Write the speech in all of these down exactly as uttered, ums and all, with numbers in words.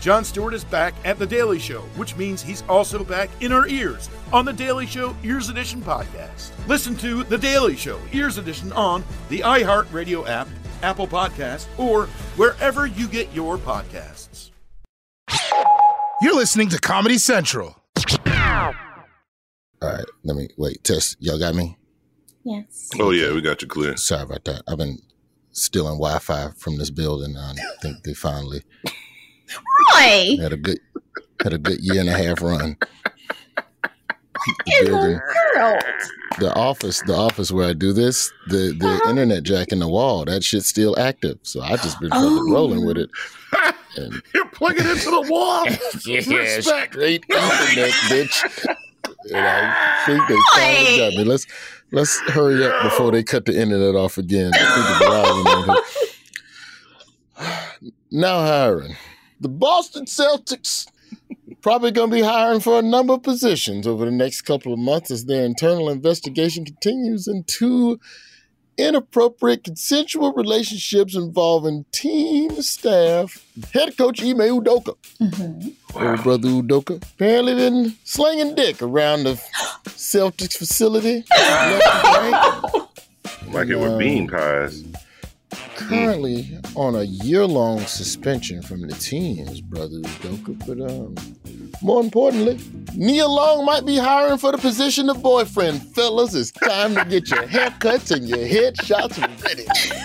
Jon Stewart is back at The Daily Show, which means he's also back in our ears on The Daily Show Ears Edition podcast. Listen to The Daily Show Ears Edition on the iHeartRadio app, Apple Podcasts, or wherever you get your podcasts. You're listening to Comedy Central. All right, let me, wait, test. Y'all got me? Yes. Oh, yeah, we got you clear. Sorry about that. I've been stealing Wi-Fi from this building. I think they finally... Roy! Had a good, had a good year and a half run. In the world. The office, the office where I do this, the, the uh-huh. internet jack in the wall, that shit's still active. So I just been oh. rolling with it. And you're plugging into the wall. Yeah, straight internet, bitch. And I think they finally got me. Let's let's hurry up before they cut the internet off again. I think now hiring. The Boston Celtics probably going to be hiring for a number of positions over the next couple of months as their internal investigation continues into inappropriate consensual relationships involving team staff. Head coach Ime Udoka. Mm-hmm. Wow. Old brother Udoka apparently been slinging dick around the Celtics facility. Like it were bean pies. Currently on a year-long suspension from the teams, brother Udoka. But um, more importantly, Nia Long might be hiring for the position of boyfriend. Fellas, it's time to get your haircuts and your headshots ready.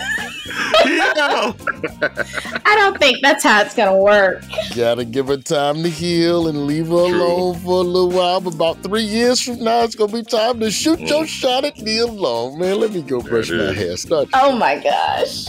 I don't think that's how it's gonna work. Gotta give her time to heal and leave her True. alone for a little while. But about three years from now, it's gonna be time to shoot mm. your shot at Nia Long. Man, let me go brush my is. hair. Start. Oh my gosh.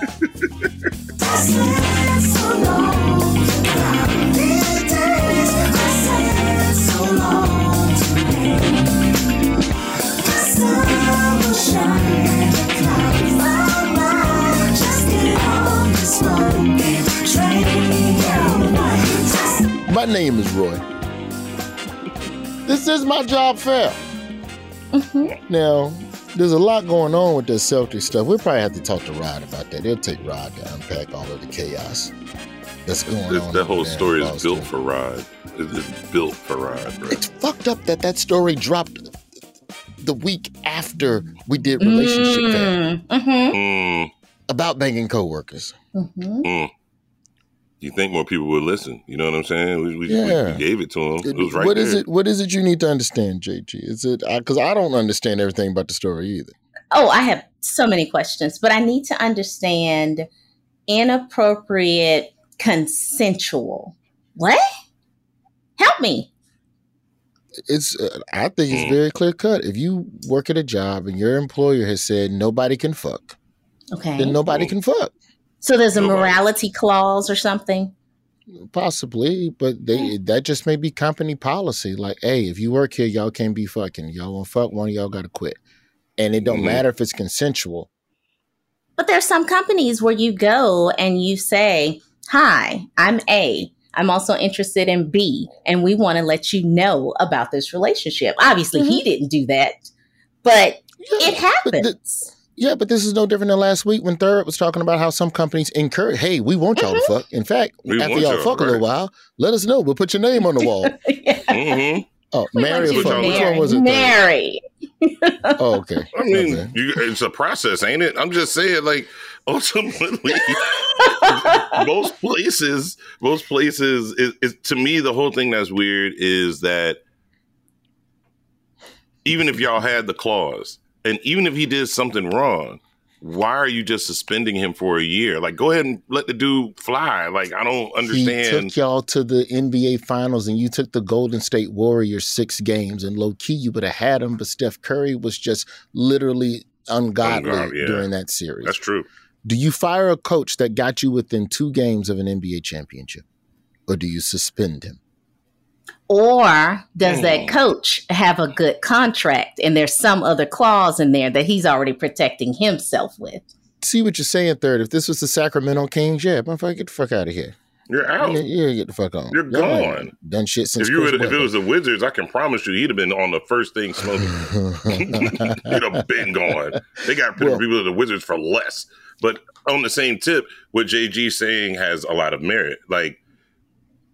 My name is Roy. This is my job fair. Mm-hmm. Now, there's a lot going on with this Celtic stuff. We'll probably have to talk to Rod about that. It'll take Rod to unpack all of the chaos that's going this, on. That whole story is built for Rod. It's built for Rod, bro. It's fucked up that that story dropped the week after we did Relationship mm, Fair. Mm-hmm. Mm. About banging coworkers. Mm-hmm. Mm. You think more people would listen? You know what I'm saying? We, we, yeah. we, we gave it to them. It was right what there. Is it? What is it you need to understand, J G? Is it because I, I don't understand everything about the story either. Oh, I have so many questions, but I need to understand inappropriate consensual. What? Help me. It's. Uh, I think it's very clear cut. If you work at a job and your employer has said nobody can fuck, okay, then nobody can fuck. So there's a morality clause or something? Possibly, but they that just may be company policy. Like, hey, if you work here, y'all can't be fucking. Y'all want to fuck, one of y'all got to quit. And it don't mm-hmm. matter if it's consensual. But there's some companies where you go and you say, hi, I'm A. I'm also interested in B. And we want to let you know about this relationship. Obviously, mm-hmm. he didn't do that, but yeah, it happens. Yeah, but this is no different than last week when Third was talking about how some companies encourage, hey, we want y'all mm-hmm. to fuck. In fact, we after y'all fuck right. a little while, let us know. We'll put your name on the wall. yeah. mm-hmm. Oh, we marry or fuck? Which one was it? Marry. oh, okay. I mean, okay. You, it's a process, ain't it? I'm just saying, like, ultimately, most places, most places, is, is, to me, the whole thing that's weird is that even if y'all had the clause, and even if he did something wrong, why are you just suspending him for a year? Like, go ahead and let the dude fly. Like, I don't understand. He took y'all to the N B A Finals, and you took the Golden State Warriors six games, and low-key, you would have had him, but Steph Curry was just literally ungodly Ungodly, yeah. during that series. That's true. Do you fire a coach that got you within two games of an N B A championship, or do you suspend him? Or does that coach have a good contract and there's some other clause in there that he's already protecting himself with? See what you're saying, Third. If this was the Sacramento Kings, yeah, motherfucker, get the fuck out of here. You're out. Yeah, yeah get the fuck on. You're gone. Done shit since. If, you would, if it was the Wizards, I can promise you he'd have been on the first thing smoking. He'd have been gone. They got well, people to the Wizards for less. But on the same tip, what J G saying has a lot of merit. Like,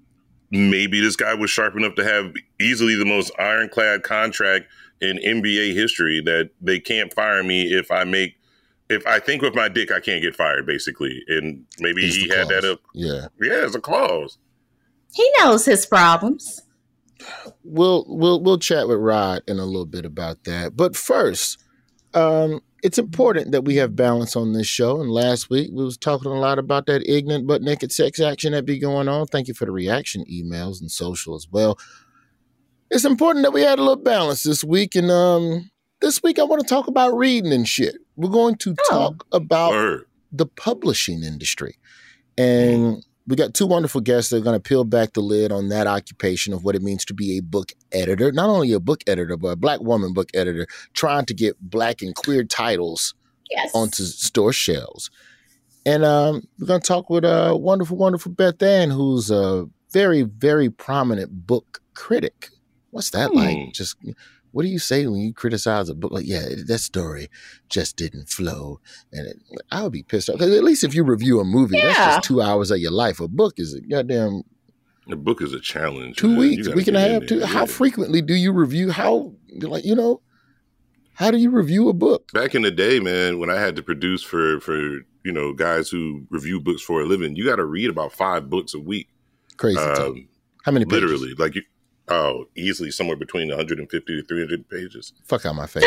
maybe this guy was sharp enough to have easily the most ironclad contract in N B A history that they can't fire me if I make, if I think with my dick, I can't get fired, basically. And maybe It's he the had clause. that up. Yeah. Yeah, it's a clause. He knows his problems. We'll we'll we'll chat with Rod in a little bit about that. But first, um, it's important that we have balance on this show. And last week we was talking a lot about that ignorant but naked sex action that be going on. Thank you for the reaction emails and social as well. It's important that we had a little balance this week. And um, this week I want to talk about reading and shit. We're going to Oh. talk about Word. the publishing industry. And we got two wonderful guests that are going to peel back the lid on that occupation of what it means to be a book editor. Not only a book editor, but a black woman book editor trying to get black and queer titles Yes. onto store shelves. And um, we're going to talk with a wonderful, wonderful Beth Ann, who's a very, very prominent book critic. What's that Hmm. like? Just what do you say when you criticize a book? Like, yeah, that story just didn't flow. And it, I would be pissed off. Because at least if you review a movie, that's Yeah. just two hours of your life. A book is a goddamn The book is a challenge. two man. You weeks, gotta week and a get in half. there. Two. How Yeah. frequently do you review? How, like, you know, how do you review a book? Back in the day, man, when I had to produce for, for you know, guys who review books for a living, you got to read about five books a week. Crazy. talk. Um, How many pages? literally, like you, oh, easily somewhere between one hundred fifty to three hundred pages. Fuck out my face.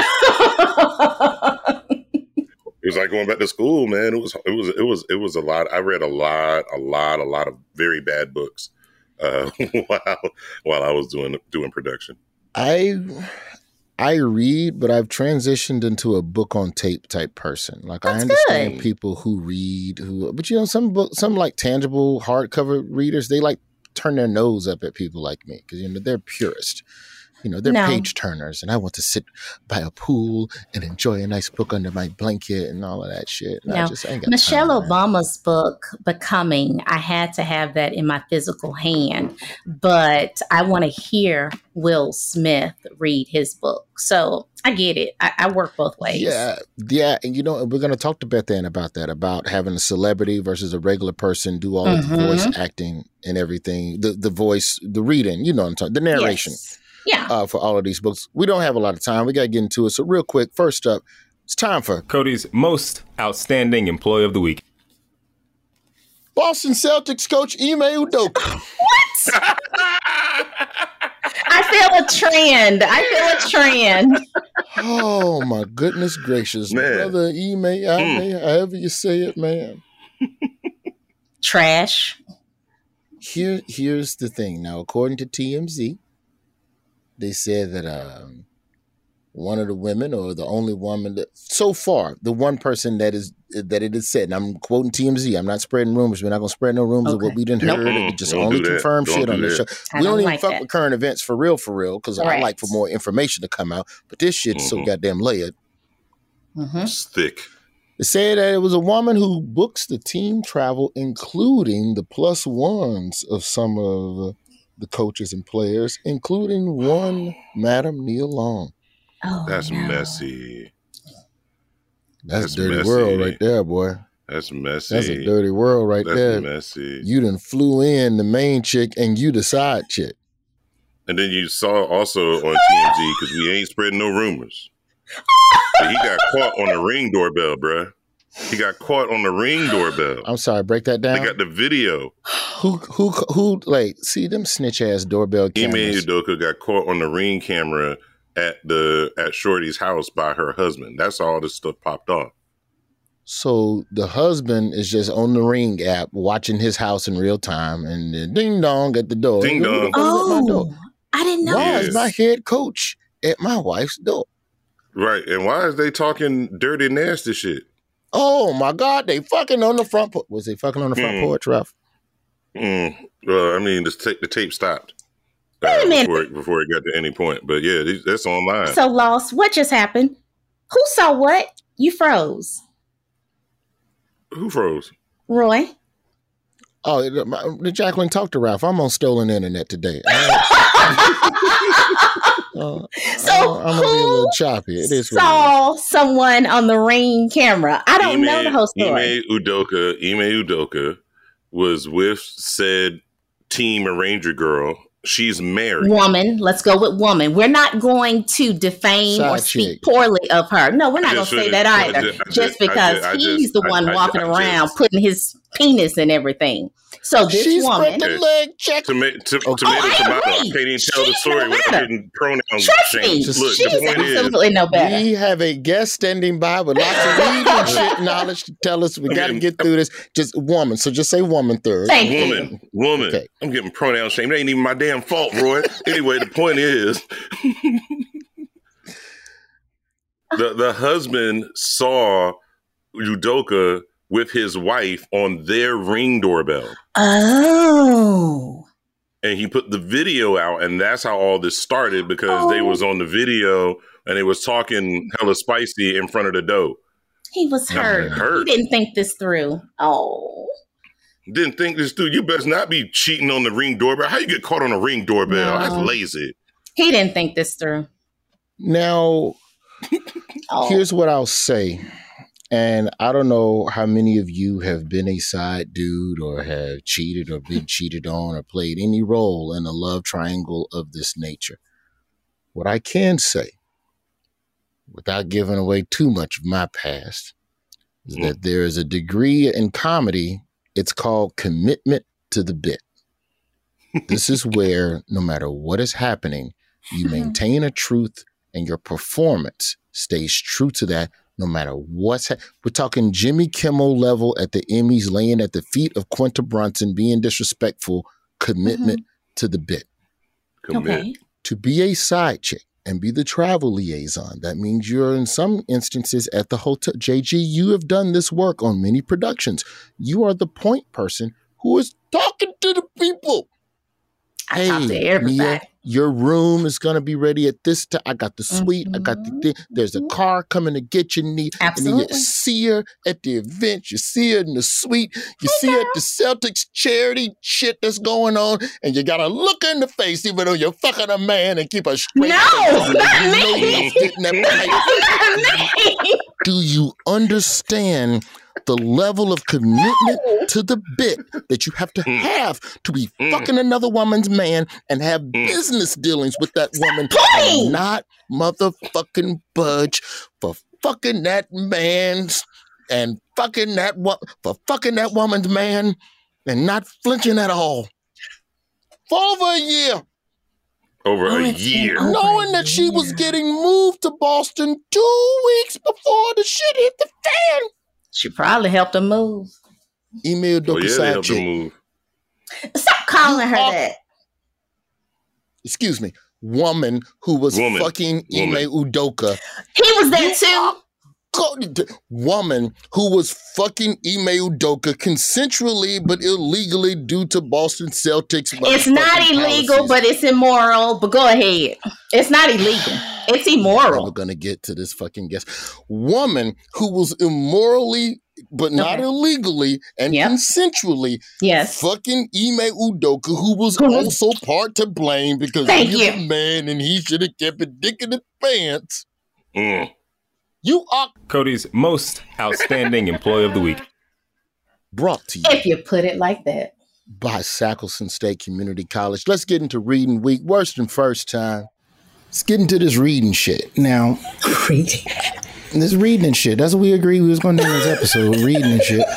It was like going back to school, man. It was, it was, it was, it was a lot. I read a lot, a lot, a lot of very bad books uh, while while I was doing doing production. I I read, but I've transitioned into a book on tape type person. Like I That's understand good. people who read, who, but you know, some book, some like tangible hardcover readers, they like turn their nose up at people like me because you know they're purist. You know, they're No. page turners, and I want to sit by a pool and enjoy a nice book under my blanket and all of that shit. And I No. just I ain't got Michelle time, man. Obama's book, Becoming, I had to have that in my physical hand, but I want to hear Will Smith read his book. So I get it. I, I work both ways. Yeah, yeah, and you know we're going to talk to Beth Ann about that, about having a celebrity versus a regular person do all of the Mhm. voice acting and everything, the the voice, the reading, you know what I'm talking, the narration Yes. Yeah. uh, for all of these books. We don't have a lot of time. We got to get into it. So real quick, first up, it's time for Cody's most outstanding employee of the week. Boston Celtics coach Ime Udoka. I feel a trend. I feel a trend. Oh my goodness gracious, Man. brother Ime, Ime, however you say it, man. Trash. Here, here's the thing. Now, according to T M Z, they said that um, one of the women, or the only woman that, so far, the one person that is that it is said, and I'm quoting T M Z. I'm not spreading rumors. We're not gonna spread no rumors of Okay. what we didn't Nope. heard. Mm-mm. We just Don't only do that. confirm Don't shit do on this show. that. I We don't don't even like fuck that. with current events for real, for real, because I Correct. like for more information to come out. But this shit's so Mhm. goddamn layered. hmm It's thick. They said that it was a woman who books the team travel, including the plus ones of some of the coaches and players, including one Madam Neil Long. Oh, That's no. messy. That's, That's a dirty messy. world right there, boy. That's messy. That's a dirty world right That's there. messy. You done flew in the main chick and you the side chick. And then you saw also on T M Z, because we ain't spreading no rumors, that he got caught on the Ring doorbell, bruh. He got caught on the Ring doorbell. I'm sorry, break that They down. got the video. Who, who, who, like, see them snitch ass doorbell Ime cameras. Udoka got caught on the Ring camera at the at Shorty's house by her husband. That's all this stuff popped off. So the husband is just on the Ring app watching his house in real time, and then ding dong at the door. Ding Who the dong. fuck is at my door? Oh, I didn't know. Why Yeah. is my head coach at my wife's door? Right. And why is they talking dirty, nasty shit? Oh my God, they fucking on the front porch. Was they fucking on the front Mm. porch, Ralph? Mm. Well, I mean, the, ta- the tape stopped uh, Wait a minute. before, it, before it got to any point. But yeah, these- that's online. So lost. What just happened? Who saw what? You froze, Who froze? Roy. Oh, it- my- Jacqueline, talk to Ralph. I'm on stolen internet today. I, uh, So I'm gonna be a little who choppy. It is what it saw someone on the Ring camera? I don't know the whole story. Ime Udoka, Ime Udoka was with said Team Arranger Girl. She's married. Woman. Let's go with woman. We're not going to defame Side or speak chick. poorly of her. No, we're not going Just to say for that the- I either. just- I Just just- I because just- I he's just- the one I- I- walking I around just- putting his penis and everything. So this She's woman. put the leg check. Toma- to- Okay. Tomato, Oh, I tomato. I agree. can't even tell the She's story no without better. getting pronouns Trust me, changed. Just- Look, she's the point is, absolutely no better. We have a guest standing by with lots of reading and shit knowledge to tell us we got to Okay. get through this. Just woman. So just say woman third. Thank you. woman, woman. Okay. I'm getting pronoun shame. It ain't even my damn fault, Roy. Anyway, the point is, the the husband saw Udoka with his wife on their Ring doorbell, Oh. and he put the video out, and that's how all this started because they Oh. was on the video and they was talking hella spicy in front of the dough. He was Now, hurt. hurt. He didn't think this through. Oh. Didn't think this dude. You best not be cheating on the Ring doorbell. How you get caught on a Ring doorbell? No. That's lazy. He didn't think this through. Now, Oh. here's what I'll say. And I don't know how many of you have been a side dude or have cheated or been cheated on or played any role in a love triangle of this nature. What I can say, without giving away too much of my past, is Mm. that there is a degree in comedy. It's called commitment to the bit. This is where no matter what is happening, you maintain a truth and your performance stays true to that no matter what's ha- we're talking Jimmy Kimmel level at the Emmys, laying at the feet of Quinta Brunson, being disrespectful, commitment to the bit. Commit. Okay. To be a side chick and be the travel liaison, that means you're in some instances at the hotel. J G, you have done this work on many productions. You are the point person who is talking to the people. I talk to everybody. Mia, your room is gonna be ready at this time. I got the suite. I got the thing. There's a car coming to get you. Need and then Absolutely. you see her at the event. You see her in the suite. You see her at the Celtics charity shit that's going on, and you gotta look her in the face, even though you're fucking a man, and keep a straight No, face. not You know me. you're getting that pipe. Do you understand the level of commitment to the bit that you have to Mm. have to be Mm. fucking another woman's man and have Mm. business dealings with that woman playing. and not motherfucking budge for fucking that man's and fucking that wo- for fucking that woman's man and not flinching at all for over a year, Over Oh, a it's been year. over. knowing that she was year. getting moved to Boston two weeks before the shit hit the fan. She probably helped him move. Email Oh, Doka yeah, they side helped him chick. move. Stop calling her are- that. Excuse me, woman who was Woman. fucking Woman. Ime Udoka. He was there You too. are go- d- woman who was fucking Ime Udoka consensually but illegally due to Boston Celtics. It's not motherfucking illegal, policies. but it's immoral. But go ahead. It's not illegal. It's We're immoral. gonna get to this fucking guest. Woman who was immorally but not Okay. illegally and Yep. consensually Yes. fucking Ime Udoka, who was Who was- also part to blame because Thank he's you. a man and he should have kept it dick in his pants. Mm. You are Cody's most outstanding employee of the week. brought to you If you put it like that. by Sackleson State Community College. Let's get into reading week. Worst and first time. Let's get into this reading shit. Now, Reading. this reading and shit. That's what we agreed we was going to name this episode, reading and shit.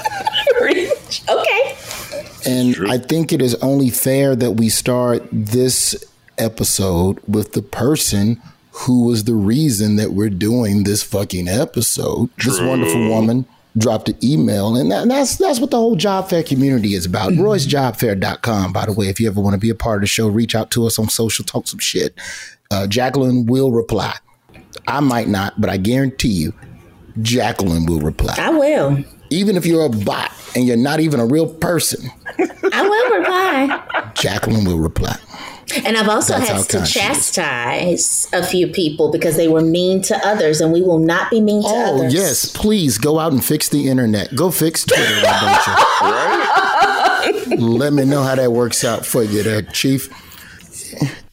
Okay. And True. I think it is only fair that we start this episode with the person who was the reason that we're doing this fucking episode. This True. wonderful woman dropped an email, and that, that's that's what the whole job fair community is about. royce job fair dot com, by the way. If you ever want to be a part of the show, reach out to us on social, talk some shit. Uh, Jacqueline will reply. I might not, but I guarantee you, Jacqueline will reply. I will. Even if you're a bot and you're not even a real person, I will reply. Jacqueline will reply. And I've also That's how had to kind she is. chastise a few people because they were mean to others, and we will not be mean to Oh, others. yes. Please go out and fix the internet. Go fix Twitter, why don't you? Let me know how that works out for you there, Chief.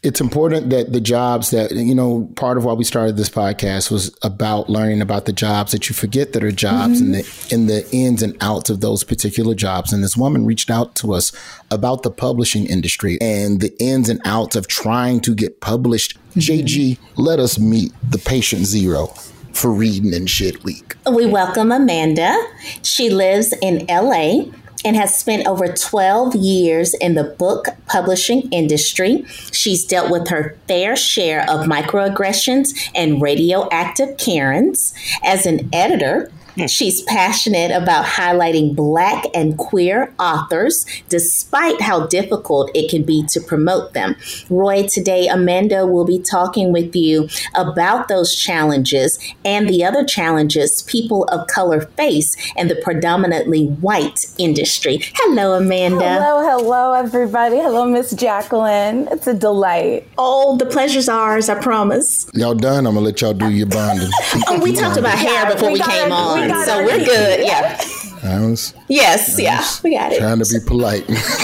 it's important that the jobs that, you know, part of why we started this podcast was about learning about the jobs that you forget that are jobs mm-hmm. and the and the ins and outs of those particular jobs. And this woman reached out to us about the publishing industry and the ins and outs of trying to get published. Mm-hmm. J G, let us meet the patient zero for Reading and Shit Week. We welcome Amanda. She lives in L A and has spent over twelve years in the book publishing industry. She's dealt with her fair share of microaggressions and radioactive Karens. As an editor, she's passionate about highlighting Black and queer authors, despite how difficult it can be to promote them. Roy, today Amanda will be talking with you about those challenges and the other challenges people of color face in the predominantly white industry. Hello, Amanda. Hello, hello, everybody. Hello, Miss Jacqueline. It's a delight. Oh, the pleasure's ours, I promise. Y'all done? I'm going to let y'all do your bonding. Oh, we talked about hair yeah, before we, we came on. We So we're good, yeah. I was, yes, I yeah, was we got it. Trying to be polite.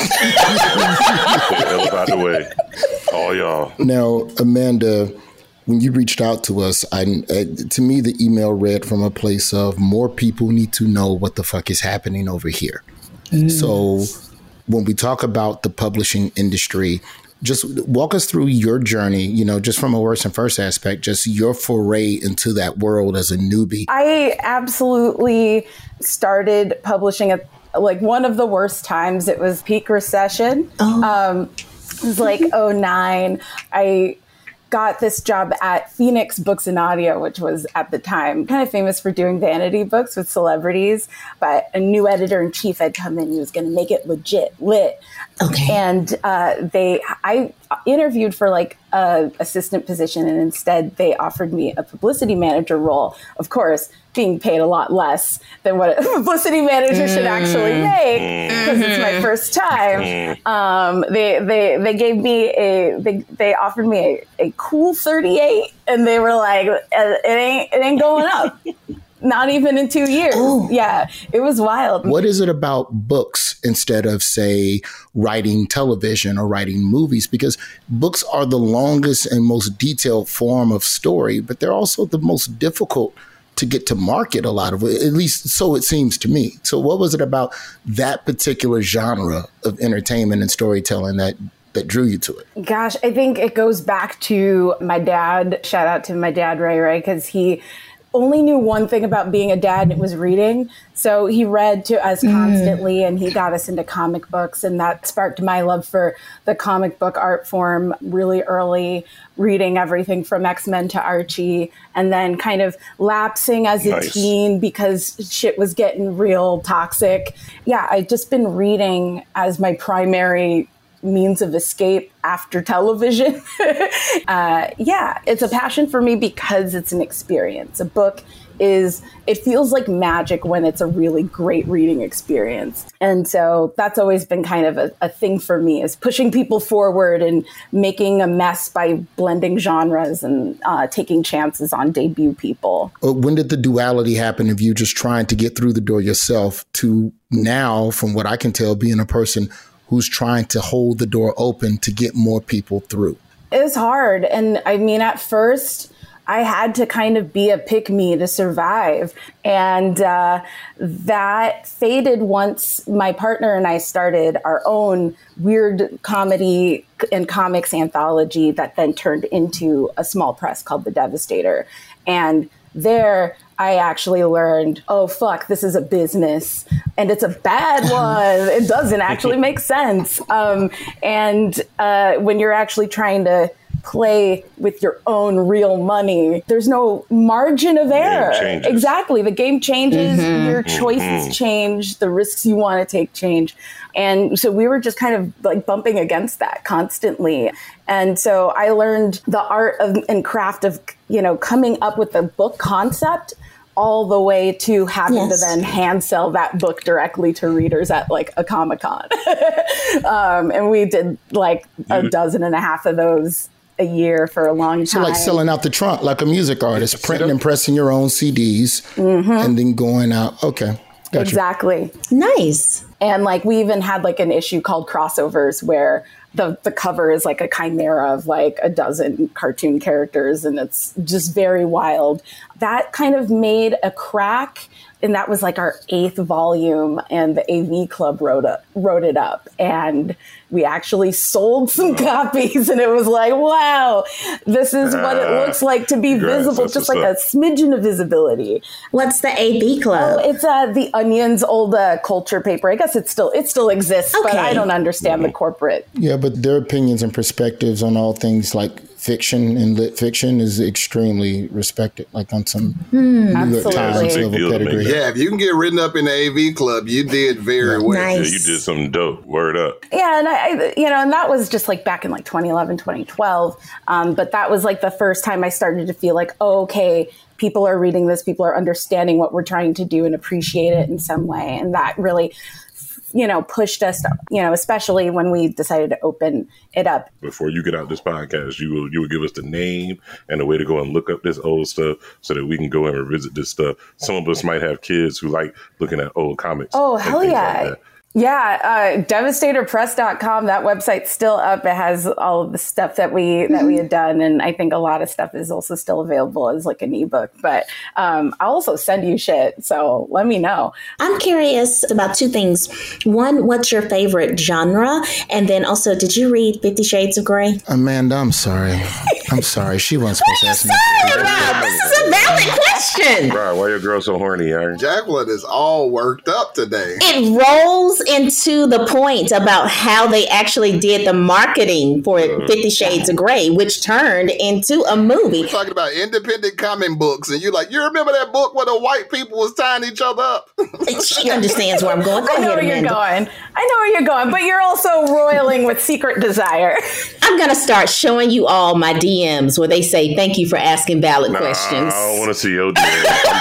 By the way, all y'all. Now, Amanda, when you reached out to us, I, I, to me, the email read from a place of more people need to know what the fuck is happening over here. Mm. So when we talk about the publishing industry, just walk us through your journey, you know, just from a worst and first aspect, just your foray into that world as a newbie. I absolutely started publishing at like one of the worst times. It was peak recession. Oh. Um, it was like oh nine. I got this job at Phoenix Books and Audio, which was at the time kind of famous for doing vanity books with celebrities. But a new editor-in-chief had come in. He was going to make it legit, lit. Okay. And uh, they, I interviewed for like a assistant position, and instead they offered me a publicity manager role. Of course, being paid a lot less than what a publicity manager should actually make, because it's my first time. Um, they they they gave me a they they offered me a, a cool thirty-eight, and they were like, it ain't it ain't going up. Not even in two years. Ooh. Yeah, it was wild. What is it about books instead of, say, writing television or writing movies? Because books are the longest and most detailed form of story, but they're also the most difficult to get to market, a lot of it, at least so it seems to me. So what was it about that particular genre of entertainment and storytelling that that drew you to it? Gosh, I think it goes back to my dad. Shout out to my dad, Ray Ray, because he only knew one thing about being a dad, and it was reading. So he read to us constantly, mm. and he got us into comic books, and that sparked my love for the comic book art form really early, reading everything from X-Men to Archie, and then kind of lapsing as a nice. teen because shit was getting real toxic. Yeah, I've just been reading as my primary means of escape after television. uh, yeah, it's a passion for me because it's an experience. A book is, it feels like magic when it's a really great reading experience. And so that's always been kind of a, a thing for me, is pushing people forward and making a mess by blending genres and uh, taking chances on debut people. When did the duality happen of you just trying to get through the door yourself to now, from what I can tell, being a person who's trying to hold the door open to get more people through? It was hard. And I mean, at first, I had to kind of be a pick-me to survive. And uh, that faded once my partner and I started our own weird comedy and comics anthology that then turned into a small press called The Devastator. And there, I actually learned, oh, fuck, this is a business, and it's a bad one. It doesn't actually make sense. Um, and uh, when you're actually trying to play with your own real money, there's no margin of error. Exactly. The game changes, mm-hmm. your choices mm-hmm. change, the risks you want to take change. And so we were just kind of like bumping against that constantly. And so I learned the art of and craft of, you know, coming up with a book concept all the way to having yes. to then hand sell that book directly to readers at like a Comic-Con. um, and we did like a dozen and a half of those a year for a long time. So like selling out the trunk like a music artist, printing and pressing your own C Ds mm-hmm. and then going out. Okay. Gotcha. Exactly. Nice. And like we even had like an issue called Crossovers where the, the cover is like a chimera of like a dozen cartoon characters, and it's just very wild. That kind of made a crack. And that was like our eighth volume, and the A V Club wrote up, wrote it up, and we actually sold some copies, and it was like, wow, this is what it looks like to be Congrats, visible, just like up. a smidgen of visibility. What's the A V Club? Oh, it's uh, the Onion's old uh, culture paper. I guess it still it still exists, okay. But I don't understand the corporate. Yeah, but their opinions and perspectives on all things like fiction and lit fiction is extremely respected, like on some mm, New York Times level pedigree. Yeah, if you can get written up in the A V Club, you did very well. Nice. Yeah, you did something dope. Word up. Yeah, and I, I, you know, and that was just like back in like twenty eleven, twenty twelve. Um, but that was like the first time I started to feel like, oh, okay, people are reading this, people are understanding what we're trying to do and appreciate it in some way. And that really, you know, pushed us, you know, especially when we decided to open it up. Before you get out this podcast, you will you will give us the name and the way to go and look up this old stuff so that we can go and revisit this stuff. Some of us might have kids who like looking at old comics. Oh, hell yeah. Like Yeah, uh, devastator press dot com. That website's still up. It has all of the stuff that we that we had done, and I think a lot of stuff is also still available as like an ebook. But um, I'll also send you shit, so let me know. I'm curious about two things. One, what's your favorite genre? And then also, did you read Fifty Shades of Grey? Amanda, I'm sorry. I'm sorry. She wasn't supposed to ask me. This is a valid question. Bro, why your girl so horny, Aaron? Jacqueline is all worked up today. It rolls into the point about how they actually did the marketing for Fifty Shades of Grey, which turned into a movie. We're talking about independent comic books, and you're like, you remember that book where the white people was tying each other up? She understands where I'm going. Go I know ahead, where you're Amanda. going. I know where you're going, but you're also roiling with secret desire. I'm going to start showing you all my D Ms where they say, thank you for asking valid nah, questions. I don't want to see your D Ms.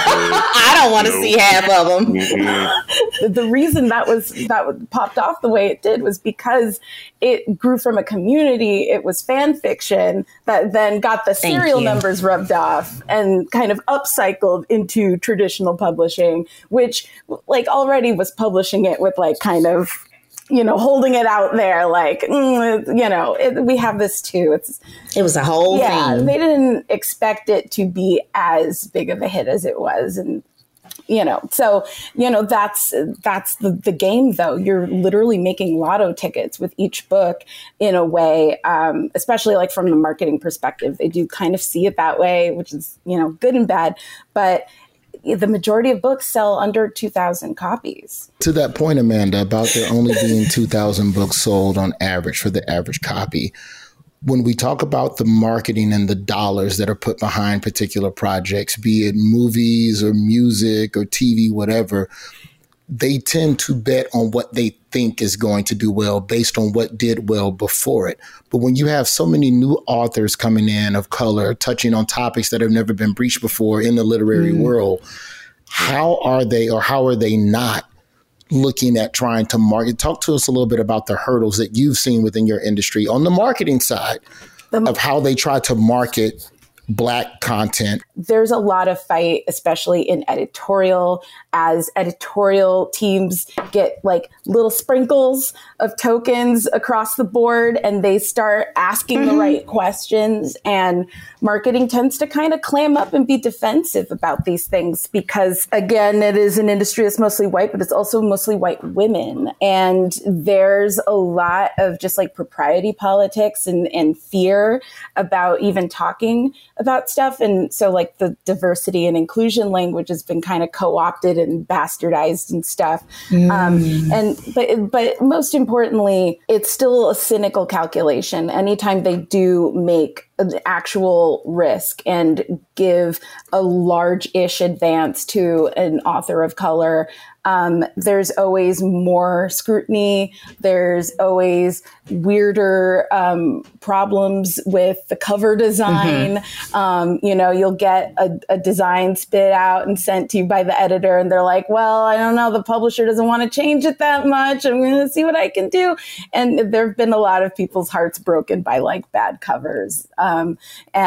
I don't want to nope. see half of them. Mm-hmm. The reason that was that popped off the way it did was because it grew from a community. It was fan fiction that then got the serial numbers rubbed off and kind of upcycled into traditional publishing, which like already was publishing it with like kind of, you know, holding it out there like, mm, you know, it, we have this too. It's It was a whole yeah, thing. They didn't expect it to be as big of a hit as it was. And you know, so, you know, that's that's the, the game, though. You're literally making lotto tickets with each book in a way, um, especially like from the marketing perspective. They do kind of see it that way, which is, you know, good and bad. But the majority of books sell under two thousand copies. To that point, Amanda, about there only being two thousand books sold on average for the average copy. When we talk about the marketing and the dollars that are put behind particular projects, be it movies or music or T V, whatever, they tend to bet on what they think is going to do well based on what did well before it. But when you have so many new authors coming in of color, touching on topics that have never been breached before in the literary mm. world, how are they or how are they not looking at trying to market? Talk to us a little bit about the hurdles that you've seen within your industry on the marketing side the, of how they try to market Black content. There's a lot of fight, especially in editorial, as editorial teams get like little sprinkles of tokens across the board and they start asking mm-hmm. the right questions, and marketing tends to kind of clam up and be defensive about these things because, again, it is an industry that's mostly white, but it's also mostly white women. And there's a lot of just like propriety politics and, and fear about even talking about stuff. And so like the diversity and inclusion language has been kind of co-opted and bastardized and stuff. Mm. Um, and but but most importantly, it's still a cynical calculation. Anytime they do make an actual risk and give a large-ish advance to an author of color, Um, there's always more scrutiny. There's always weirder um, problems with the cover design. Mm-hmm. Um, you know, you'll get a, a design spit out and sent to you by the editor, and they're like, well, I don't know, the publisher doesn't want to change it that much. I'm going to see what I can do. And there have been a lot of people's hearts broken by like bad covers. Um, and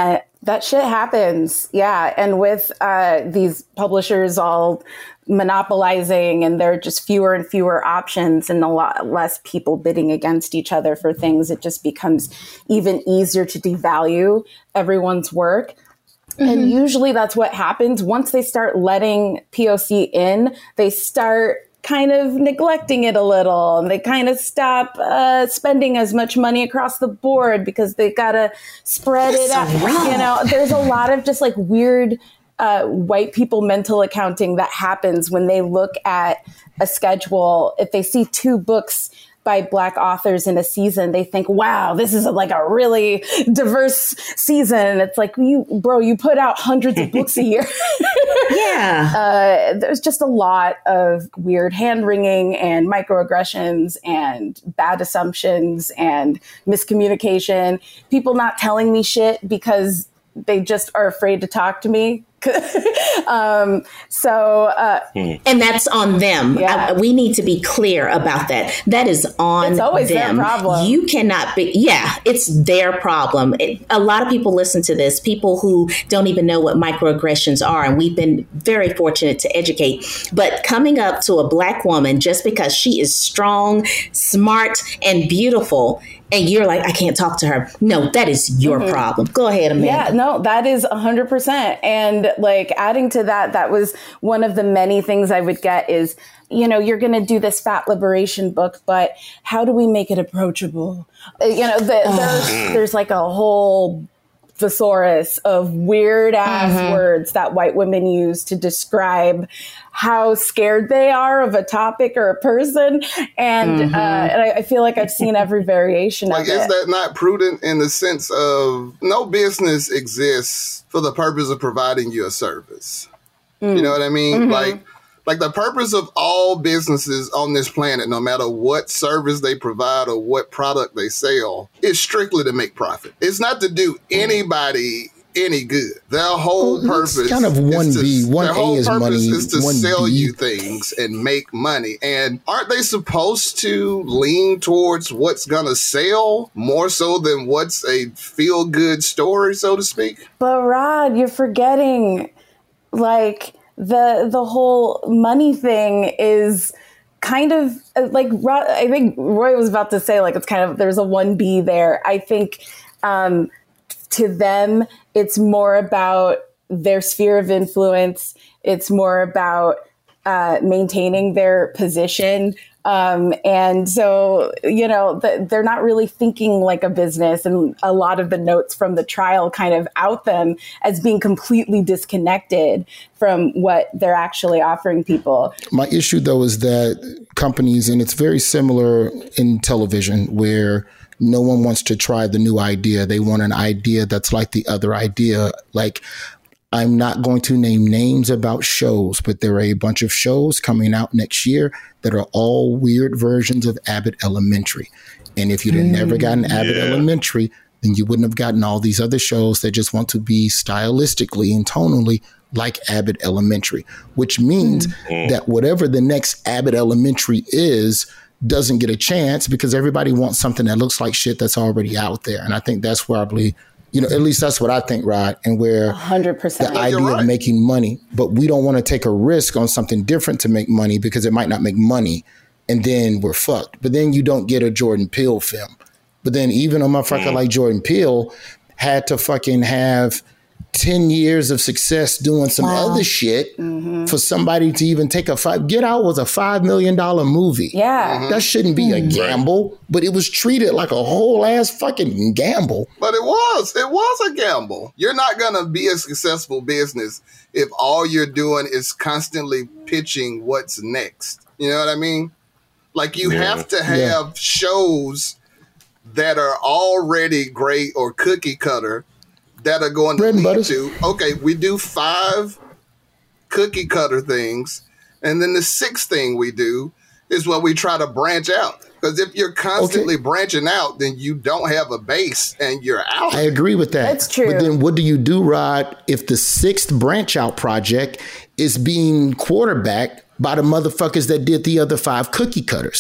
That shit happens. Yeah. And with uh, these publishers all monopolizing, and there are just fewer and fewer options and a lot less people bidding against each other for things, it just becomes even easier to devalue everyone's work. Mm-hmm. And usually that's what happens. Once they start letting P O C in, they start kind of neglecting it a little, and they kind of stop uh, spending as much money across the board because they gotta spread it out. You know, there's a lot of just like weird uh, white people mental accounting that happens when they look at a schedule. If they see two books by Black authors in a season, they think, wow, this is a, like a really diverse season. It's like, you, bro, you put out hundreds of books a year. Yeah. Uh, there's just a lot of weird hand wringing and microaggressions and bad assumptions and miscommunication. People not telling me shit because they just are afraid to talk to me. um, so, uh, and that's on them. Yeah. I, we need to be clear about that. That is on it's always them. Their problem. You cannot be, yeah, it's their problem. It, a lot of people listen to this, people who don't even know what microaggressions are. And we've been very fortunate to educate, but coming up to a Black woman just because she is strong, smart, and beautiful, and you're like, I can't talk to her. No, that is your mm-hmm. problem. Go ahead, Amanda. Yeah, no, that is one hundred percent. And like adding to that, that was one of the many things I would get is, you know, you're going to do this fat liberation book, but how do we make it approachable? Uh, you know, the, there's, there's like a whole thesaurus of weird ass mm-hmm. words that white women use to describe how scared they are of a topic or a person. And, mm-hmm. uh, and I, I feel like I've seen every variation like, of it. Is that not prudent in the sense of no business exists for the purpose of providing you a service? Mm. You know what I mean? Mm-hmm. Like, Like the purpose of all businesses on this planet, no matter what service they provide or what product they sell, is strictly to make profit. It's not to do anybody any good. Their whole well, purpose it's kind of one is to, B, one their A whole is purpose money, is to one sell B. you things and make money. And aren't they supposed to lean towards what's gonna sell more so than what's a feel good story, so to speak? But Rod, you're forgetting, like, the the whole money thing is kind of like, I think Roy was about to say, like, it's kind of, there's a one B there. I think um, to them, it's more about their sphere of influence. It's more about uh, maintaining their position. Um, and so, you know, the, they're not really thinking like a business. And a lot of the notes from the trial kind of out them as being completely disconnected from what they're actually offering people. My issue, though, is that companies, and it's very similar in television, where no one wants to try the new idea. They want an idea that's like the other idea. Like, I'm not going to name names about shows, but there are a bunch of shows coming out next year that are all weird versions of Abbott Elementary. And if you'd have mm, never gotten Abbott yeah. Elementary, then you wouldn't have gotten all these other shows that just want to be stylistically and tonally like Abbott Elementary, which means mm. that whatever the next Abbott Elementary is doesn't get a chance because everybody wants something that looks like shit that's already out there. And I think that's probably, you know, at least that's what I think, Rod, and where one hundred percent the idea right. of making money, but we don't want to take a risk on something different to make money because it might not make money, and then we're fucked. But then you don't get a Jordan Peele film. But then even a motherfucker mm. like Jordan Peele had to fucking have ten years of success doing some wow. other shit mm-hmm. for somebody to even take a five. Get Out was a five million dollars movie. Yeah. Mm-hmm. That shouldn't be mm-hmm. a gamble, but it was treated like a whole ass fucking gamble. But it was. It was a gamble. You're not going to be a successful business if all you're doing is constantly pitching what's next. You know what I mean? Like you yeah. have to have yeah. shows that are already great or cookie cutter that are going to lead to, okay, we do five cookie cutter things, and then the sixth thing we do is what we try to branch out. Because if you're constantly okay. branching out, then you don't have a base and you're out. I agree with that. That's true. But then what do you do, Rod, if the sixth branch out project is being quarterbacked by the motherfuckers that did the other five cookie cutters?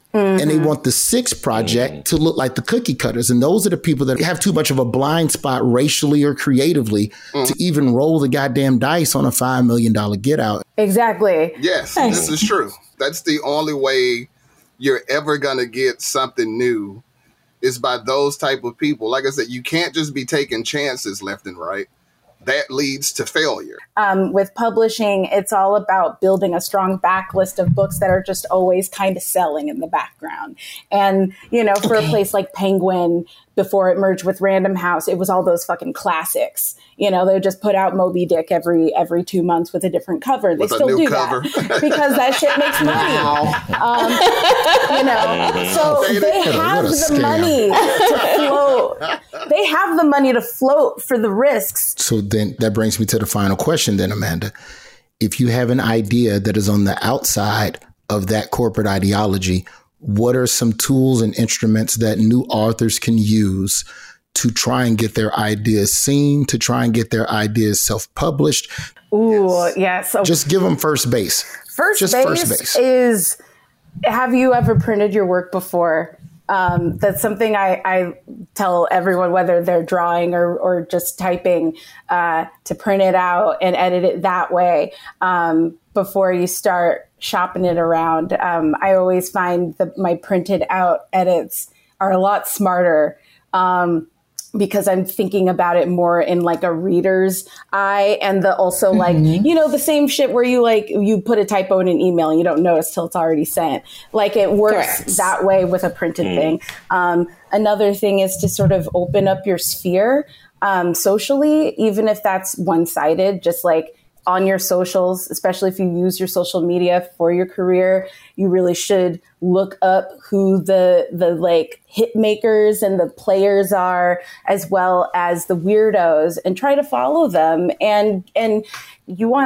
Mm-hmm. And they want the sixth project mm-hmm. to look like the cookie cutters. And those are the people that have too much of a blind spot racially or creatively mm. to even roll the goddamn dice on a five million dollars get out. Exactly. Yes, this is true. That's the only way you're ever going to get something new is by those type of people. Like I said, you can't just be taking chances left and right. That leads to failure. Um, with publishing, it's all about building a strong backlist of books that are just always kind of selling in the background. And, you know, for okay. a place like Penguin, before it merged with Random House, it was all those fucking classics. You know, they would just put out Moby Dick every every two months with a different cover. They with still do cover. that because that shit makes money. Um, you know, so they have the money to float. They have the money to float for the risks. So then that brings me to the final question then, Amanda. If you have an idea that is on the outside of that corporate ideology, what are some tools and instruments that new authors can use to try and get their ideas seen, to try and get their ideas self-published? Ooh, yes. Yeah, so just give them first base. First just base, first base is, have you ever printed your work before? Um, that's something I, I tell everyone, whether they're drawing or, or just typing, uh, to print it out and edit it that way um, before you start shopping it around. Um, I always find that my printed out edits are a lot smarter um, because I'm thinking about it more in like a reader's eye, and the also like, mm-hmm. you know, the same shit where you like, you put a typo in an email and you don't notice till it's already sent. Like it works Correct. That way with a printed mm. thing. Um, another thing is to sort of open up your sphere um, socially, even if that's one-sided, just like, on your socials, especially if you use your social media for your career, you really should look up who the the like hit makers and the players are, as well as the weirdos, and try to follow them. And and you want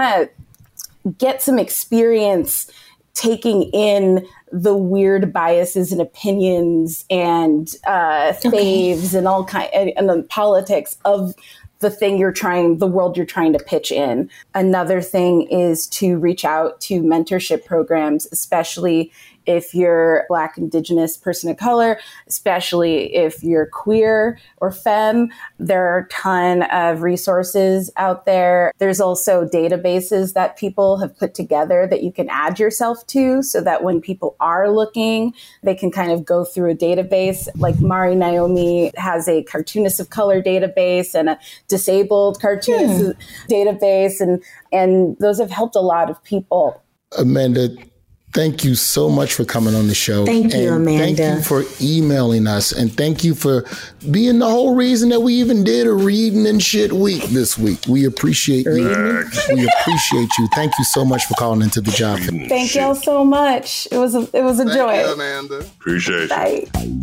to get some experience taking in the weird biases and opinions and uh, faves okay. and all kind and, and the politics of the thing you're trying, the world you're trying to pitch in. Another thing is to reach out to mentorship programs, especially if you're Black, Indigenous, person of color, especially if you're queer or femme. There are a ton of resources out there. There's also databases that people have put together that you can add yourself to so that when people are looking, they can kind of go through a database. Like Mari Naomi has a Cartoonists of Color database and a disabled cartoonist hmm. database. And, and those have helped a lot of people. Amanda, thank you so much for coming on the show. Thank you, and Amanda. Thank you for emailing us. And thank you for being the whole reason that we even did a reading and shit week this week. We appreciate you. We appreciate you. Thank you so much for calling into the job. Thank shit. y'all so much. It was a, it was a thank joy. You, Amanda. Appreciate Bye. you.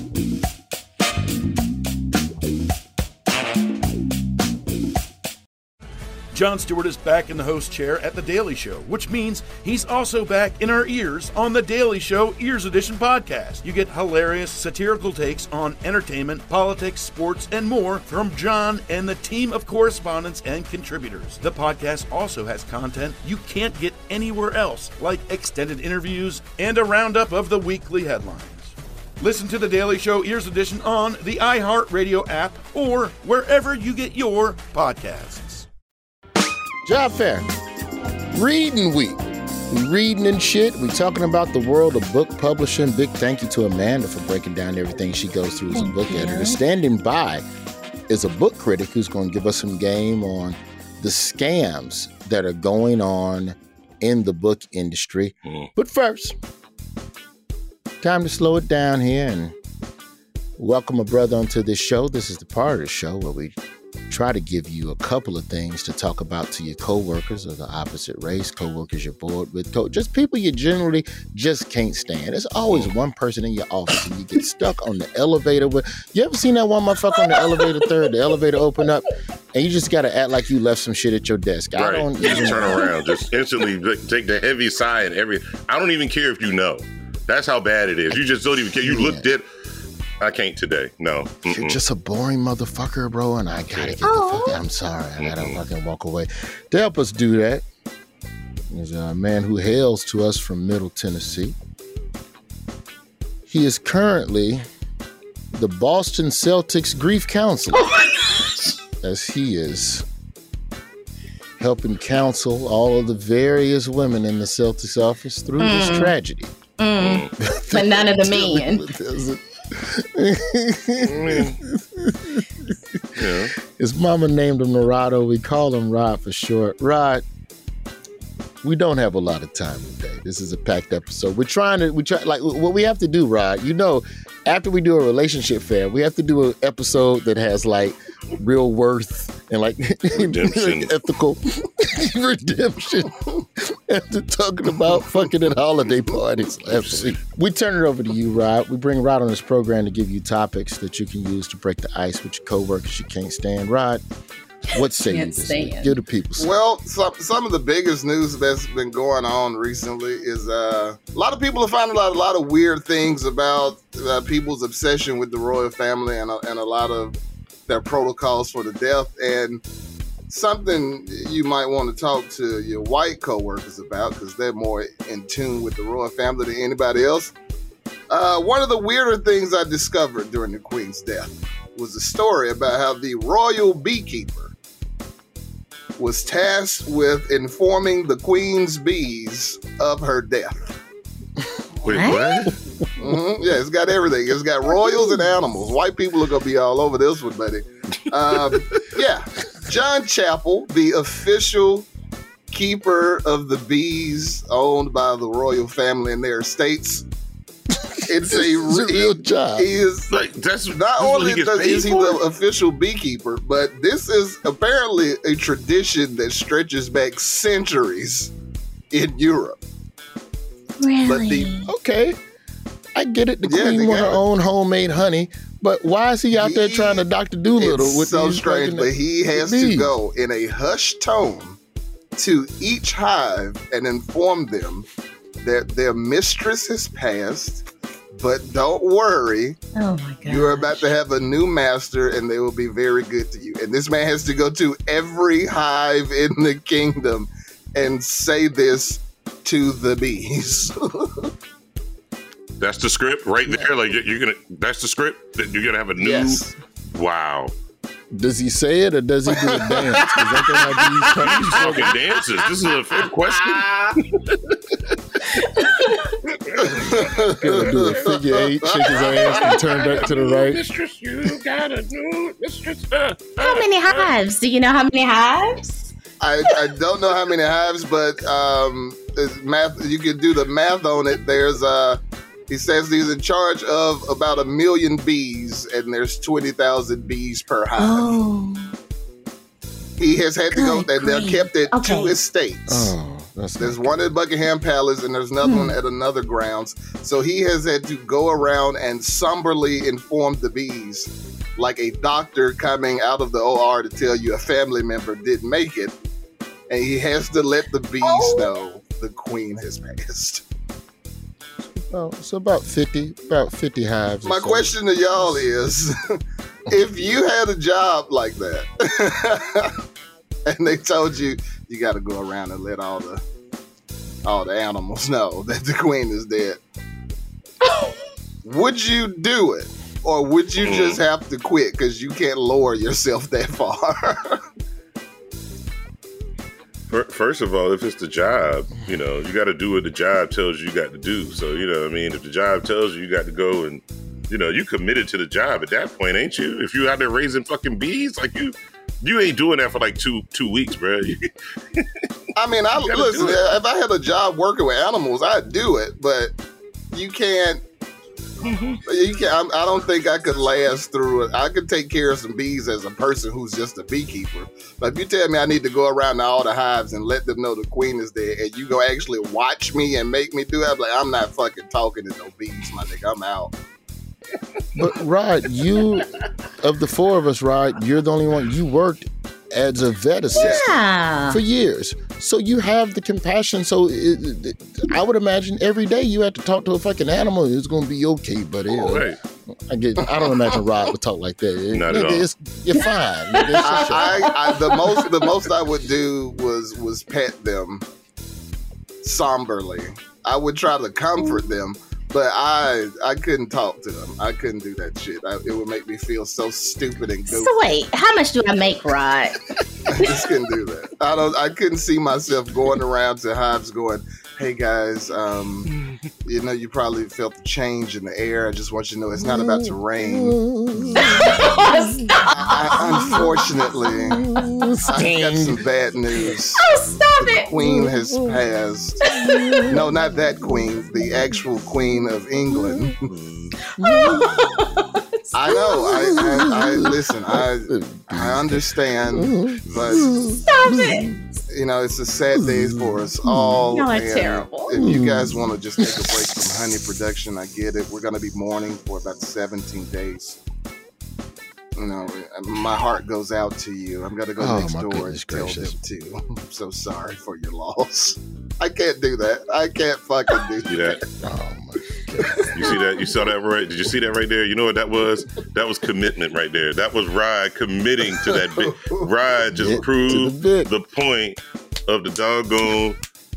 Jon Stewart is back in the host chair at The Daily Show, which means he's also back in our ears on The Daily Show Ears Edition podcast. You get hilarious, satirical takes on entertainment, politics, sports, and more from Jon and the team of correspondents and contributors. The podcast also has content you can't get anywhere else, like extended interviews and a roundup of the weekly headlines. Listen to The Daily Show Ears Edition on the iHeartRadio app or wherever you get your podcasts. Job fair. Reading week. We reading and shit. We talking about the world of book publishing. Big thank you to Amanda for breaking down everything she goes through as a book editor. Standing by is a book critic who's going to give us some game on the scams that are going on in the book industry. Mm. But first, time to slow it down here and welcome a brother onto this show. This is the part of the show where we try to give you a couple of things to talk about to your coworkers of the opposite race, coworkers you're bored with, co- just people you generally just can't stand. There's always one person in your office and you get stuck on the elevator with. You ever seen that one motherfucker on the elevator third? The elevator open up and you just got to act like you left some shit at your desk. Right. I don't even even turn around, just instantly take the heavy sigh and every. I don't even care if you know. That's how bad it is. You just don't even care. You yeah. looked at. I can't today. No. Mm-mm. You're just a boring motherfucker, bro, and I gotta get oh. the fuck out. I'm sorry. I gotta Mm-mm. fucking walk away. To help us do that is a man who hails to us from Middle Tennessee. He is currently the Boston Celtics grief counselor, as he is helping counsel all of the various women in the Celtics office through mm. this tragedy. Mm. But none of the men. Yeah. His mama named him Narado. We call him Rod for short. Rod, we don't have a lot of time today. This is a packed episode. We're trying to, we try, like, what we have to do, Rod, you know, after we do a relationship fair, we have to do an episode that has, like, real worth and, like, redemption. ethical redemption. After talking about fucking at holiday parties last week. We turn it over to you, Rod. We bring Rod on this program to give you topics that you can use to break the ice with your coworkers you can't stand. Rod, what say you this week? Give the people some. Well, some, some of the biggest news that's been going on recently is uh, a lot of people are finding out a lot of weird things about uh, people's obsession with the royal family and a, and a lot of their protocols for the death. And something you might want to talk to your white coworkers about because they're more in tune with the royal family than anybody else. Uh, one of the weirder things I discovered during the Queen's death was a story about how the royal beekeeper was tasked with informing the Queen's bees of her death. Wait, what? Mm-hmm. Yeah, it's got everything. It's got royals and animals. White people are going to be all over this one, buddy. Um, yeah. John Chappell, the official keeper of the bees owned by the royal family and their estates. It's a, it's a real job. He is like that's not that's only he does, is he for? the official beekeeper, but this is apparently a tradition that stretches back centuries in Europe. Really? But the, okay, I get it. The Yeah, Queen they want her got it. own homemade honey, but why is he out there He- trying to Doctor Doolittle it's with so these strange, fucking but he has bees? to go in a hushed tone to each hive and inform them that their mistress has passed, but don't worry, Oh my god. you're about to have a new master and they will be very good to you. And this man has to go to every hive in the kingdom and say this to the bees. That's the script right there. Like you're, you're gonna. That's the script that you're gonna have a new. Yes. Wow. Does he say it or does he do a dance? 'Cause I think how bees come- He's talking dances. This is a fair question. Gonna do a figure eight, shake his ass, and turn back to the right. Mistress, you got a new mistress. Uh, How many hives? Do you know how many hives? I, I don't know how many hives, but um, it's math. You can do the math on it. There's uh, he says he's in charge of about a million bees, and there's twenty thousand bees per hive. Oh. He has had to go, Good and they're grief. kept at Okay. two estates. Oh, that's There's not one at Buckingham Palace, and there's another Hmm. one at another grounds. So he has had to go around and somberly inform the bees, like a doctor coming out of the O R to tell you a family member didn't make it. And he has to let the bees Oh. know the Queen has passed. Oh, so about fifty, about fifty hives. or My so. question to y'all is, if you had a job like that, and they told you you got to go around and let all the all the animals know that the Queen is dead, would you do it, or would you just have to quit because you can't lower yourself that far? Fir- First of all, if it's the job, you know, you got to do what the job tells you you got to do. So, you know what I mean? If the job tells you you got to go and, you know, you committed to the job at that point, ain't you? If you out there raising fucking bees, like you, you ain't doing that for like two two weeks, bro. I mean, I You gotta listen. do it. If I had a job working with animals, I'd do it. But you can't. You can't. I'm- I don't think I could last through it. I could take care of some bees as a person who's just a beekeeper. But if you tell me I need to go around to all the hives and let them know the Queen is there, and you go actually watch me and make me do it, I'm like, I'm not fucking talking to no bees, my nigga. I'm out. But Rod, you of the four of us, Rod, you're the only one. You worked as a vet assistant Yeah. for years, so you have the compassion. So it, it, I would imagine every day you had to talk to a fucking animal. It's gonna be okay, buddy. Right. I get. I don't imagine Rod would talk like that. Not at Nigga, all. It's, you're fine. Nigga, it's just- I, I, I, the most, the most I would do was was pet them somberly. I would try to comfort them, But I I couldn't talk to him. I couldn't do that shit. I, it would make me feel so stupid and goofy. So wait, how much do I make, Rod? I just couldn't do that. I don't. I couldn't see myself going around to Hobbs going, "Hey guys, um, you know, you probably felt the change in the air. I just want you to know it's not about to rain. I, unfortunately, I got some bad news. Oh, stop the it! Queen has passed. No, not that queen. The actual Queen of England." I know. I, I, I listen. I I understand, but Stop it! you know, it's a sad day for us all. Y'all are and terrible. If you guys want to just take a break from Honey Production, I get it. We're going to be mourning for about seventeen days. You know, my heart goes out to you. I'm going to go Oh, next my door goodness and tell gracious. them too. I'm so sorry for your loss. I can't do that. I can't fucking do See that? Oh my You see that? You saw that right? Did you see that right there? You know what that was? That was commitment right there. That was Rod committing to that bit. Rod just Get to proved the the, bit. point of the doggone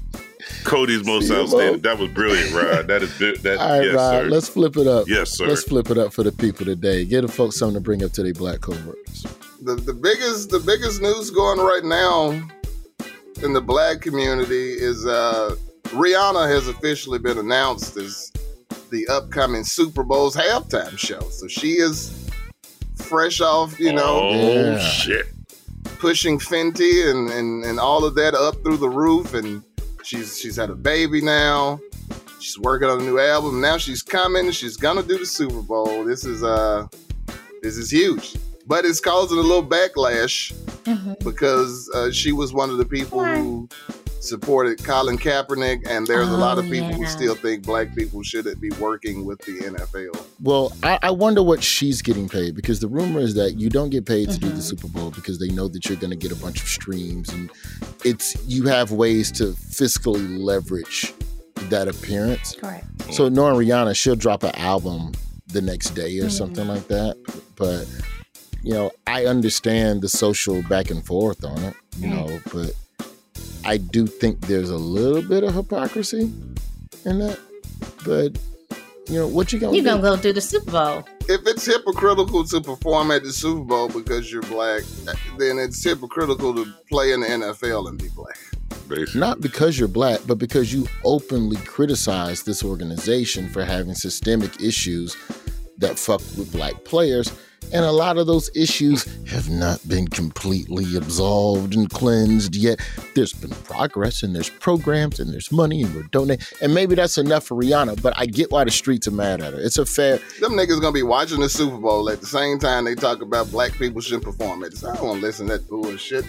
Cody's most See you, outstanding. Mo. That was brilliant, Rod. That is bi- that. All right, yes, Rod, sir. let's flip it up. Yes, sir. Let's flip it up for the people today. Give the folks something to bring up to their black coworkers. The the biggest the biggest news going right now in the black community is uh, Rihanna has officially been announced as the upcoming Super Bowl's halftime show. So she is fresh off, you know, Oh Yeah. shit! pushing Fenty and, and, and all of that up through the roof. And she's she's had a baby now. She's working on a new album. Now she's coming. She's gonna do the Super Bowl. This is uh this is huge. But it's causing a little backlash Mhm. because uh, she was one of the people who supported Colin Kaepernick, and there's a lot of Oh, people who yeah. still think black people shouldn't be working with the N F L. Well, I, I wonder what she's getting paid, because the rumor is that you don't get paid to do Mhm. the Super Bowl because they know that you're going to get a bunch of streams, and it's you have ways to fiscally leverage that appearance. Correct. So knowing Rihanna, she'll drop an album the next day or Mhm. something like that. But you know, I understand the social back and forth on it, you know, but I do think there's a little bit of hypocrisy in that. But you know, what you gonna You do? gonna go do the Super Bowl? If it's hypocritical to perform at the Super Bowl because you're black, then it's hypocritical to play in the N F L and be black. Basically. Not because you're black, but because you openly criticize this organization for having systemic issues that fuck with black players. And a lot of those issues have not been completely absolved and cleansed yet. There's been progress, and there's programs, and there's money, and we're donating. And maybe that's enough for Rihanna, but I get why the streets are mad at her. It's a fair... Them niggas gonna be watching the Super Bowl at the same time they talk about black people shouldn't perform at it. So I don't want to listen to that bullshit.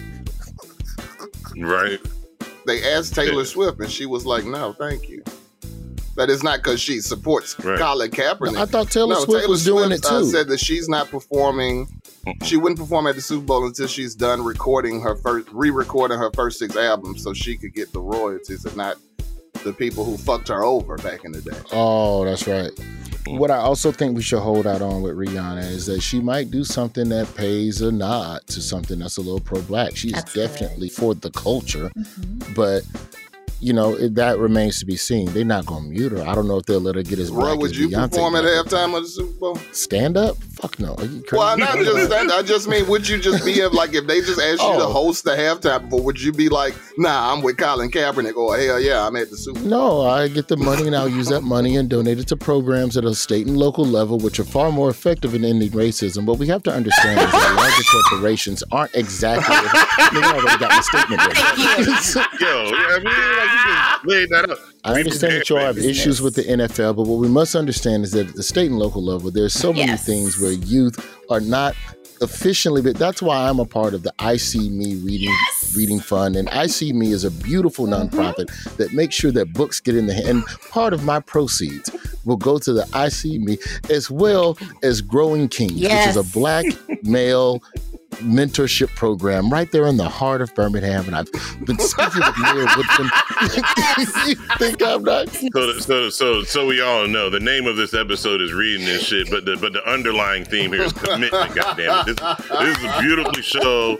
Right. They asked Taylor Yeah. Swift, and she was like, "No, thank you." But it's not because she supports Right. Colin Kaepernick. I thought Taylor no, Swift Taylor was doing Swift, it uh, too. said that she's not performing. She wouldn't perform at the Super Bowl until she's done recording her first, re-recording her first six albums, so she could get the royalties and not the people who fucked her over back in the day. Oh, that's right. What I also think we should hold out on with Rihanna is that she might do something that pays a nod to something that's a little pro-black. She's That's good. definitely for the culture, Mhm. but you know it, that remains to be seen. They're not gonna mute her. I don't know if they'll let her get as Roy, black would as you Beyonce perform at got. halftime of the Super Bowl? Stand up? Fuck no. Are you crazy? Well, not just that. I just mean, would you just be if, like, if they just asked you to Oh. host the halftime before, would you be like, "Nah, I'm with Colin Kaepernick," or "Hell yeah, I'm at the Super Bowl"? No, I get the money and I'll use that money and donate it to programs at a state and local level, which are far more effective in ending racism. What we have to understand is that larger corporations aren't exactly. Nigga already got my statement there. Yo, yeah, I mean, like, you just laid that up. I understand that you all have issues with the N F L, but what we must understand is that at the state and local level, there's so many Yes. things where youth are not efficiently, but that's why I'm a part of the I See Me Reading Reading Fund. And I See Me is a beautiful nonprofit that makes sure that books get in the hand. And part of my proceeds will go to the I See Me, as well as Growing Kings, Yes. which is a black male mentorship program right there in the heart of Birmingham. And I've been speaking with Mayor Woodfin. You think I'm not? So, so, so, so we all know the name of this episode is reading this shit, but the but the underlying theme here is commitment. Goddamn it! This, this is a beautifully show.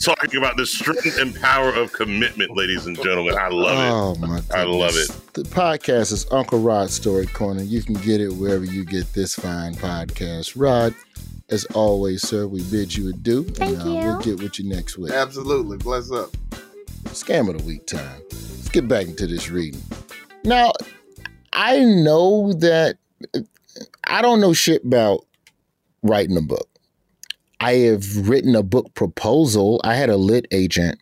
talking about the strength and power of commitment, ladies and gentlemen. I love it. Oh my goodness. I love it. The podcast is Uncle Rod's Story Corner. You can get it wherever you get this fine podcast. Rod, as always, sir, we bid you adieu. Thank and, uh, you. We'll get with you next week. Absolutely. Bless up. Scam of the week time. Let's get back into this reading. Now, I know that I don't know shit about writing a book. I have written a book proposal. I had a lit agent.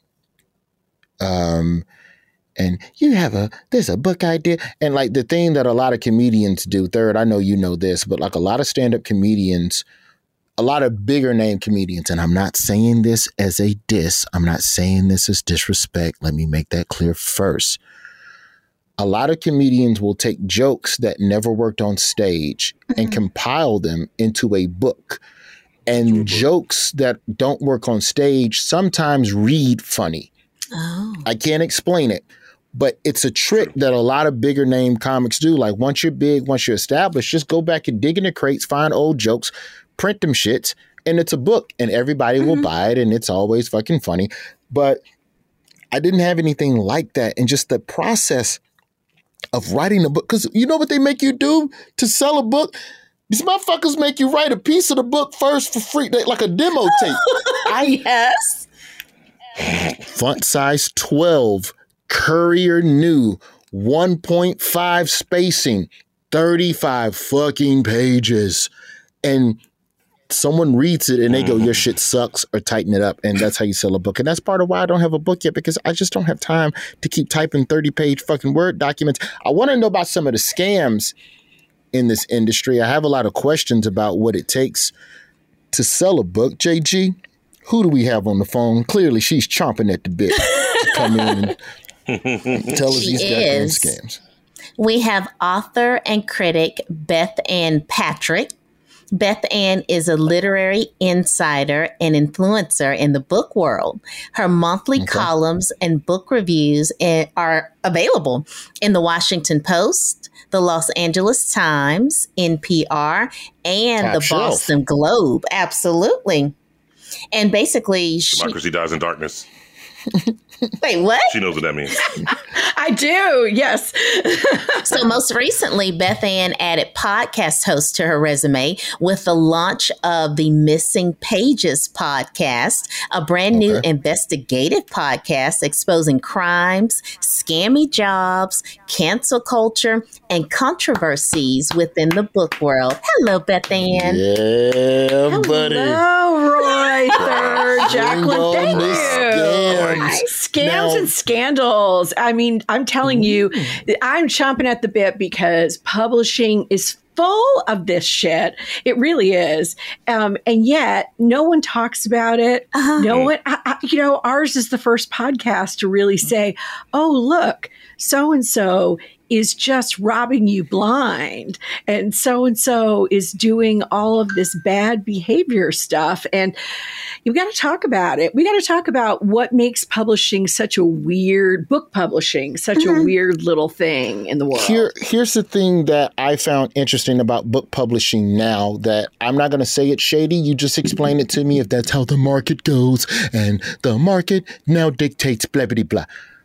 Um, and you have a, there's a book idea. And like the thing that a lot of comedians do, Third, I know you know this, but like a lot of stand-up comedians, a lot of bigger name comedians, and I'm not saying this as a diss. I'm not saying this as disrespect. Let me make that clear first. A lot of comedians will take jokes that never worked on stage and compile them into a book. And jokes that don't work on stage sometimes read funny. Oh. I can't explain it, but it's a trick that a lot of bigger name comics do. Like once you're big, once you're established, just go back and dig in the crates, find old jokes, print them shits, and it's a book and everybody mm-hmm. will buy it and it's always fucking funny. But I didn't have anything like that. And just the process of writing a book, because you know what they make you do to sell a book? These motherfuckers make you write a piece of the book first for free, like a demo tape. I, yes. Font size twelve, Courier New, one point five spacing, thirty-five fucking pages. And someone reads it and they go, your shit sucks, or tighten it up. And that's how you sell a book. And that's part of why I don't have a book yet, because I just don't have time to keep typing thirty page fucking Word documents. I want to know about some of the scams in this industry. I have a lot of questions about what it takes to sell a book. J G, who do we have on the phone? Clearly, she's chomping at the bit to come in and tell us She these goddamn is. scams. We have author and critic Beth Ann Patrick. Beth Ann is a literary insider and influencer in the book world. Her monthly Okay. columns and book reviews are available in the Washington Post, the Los Angeles Times, N P R, and Top the shelf. Boston Globe. Absolutely. And basically, she, Democracy dies in darkness. wait, what? She knows what that means. I do, yes. So most recently, Beth Ann added podcast host to her resume with the launch of the Missing Pages podcast, a brand new Okay. investigative podcast exposing crimes, scammy jobs, cancel culture, and controversies within the book world. Hello, Beth Ann. Yeah, buddy. Hello, Roy, Third, Bring Jacqueline, on thank the you. scams. Scams Now- and scandals. I mean, I'm telling you, I'm chomping at the bit because publishing is full of this shit. It really is. Um, and yet, no one talks about it. Uh-huh. No one, I, I, you know, ours is the first podcast to really say, oh, look, so and so is just robbing you blind. And so and so is doing all of this bad behavior stuff. And you've got to talk about it. We got to talk about what makes publishing such a weird, book publishing, such Mhm. a weird little thing in the world. Here, here's the thing that I found interesting about book publishing now, that I'm not going to say it's shady. You just explain it to me if that's how the market goes. And the market now dictates blah, blah, blah.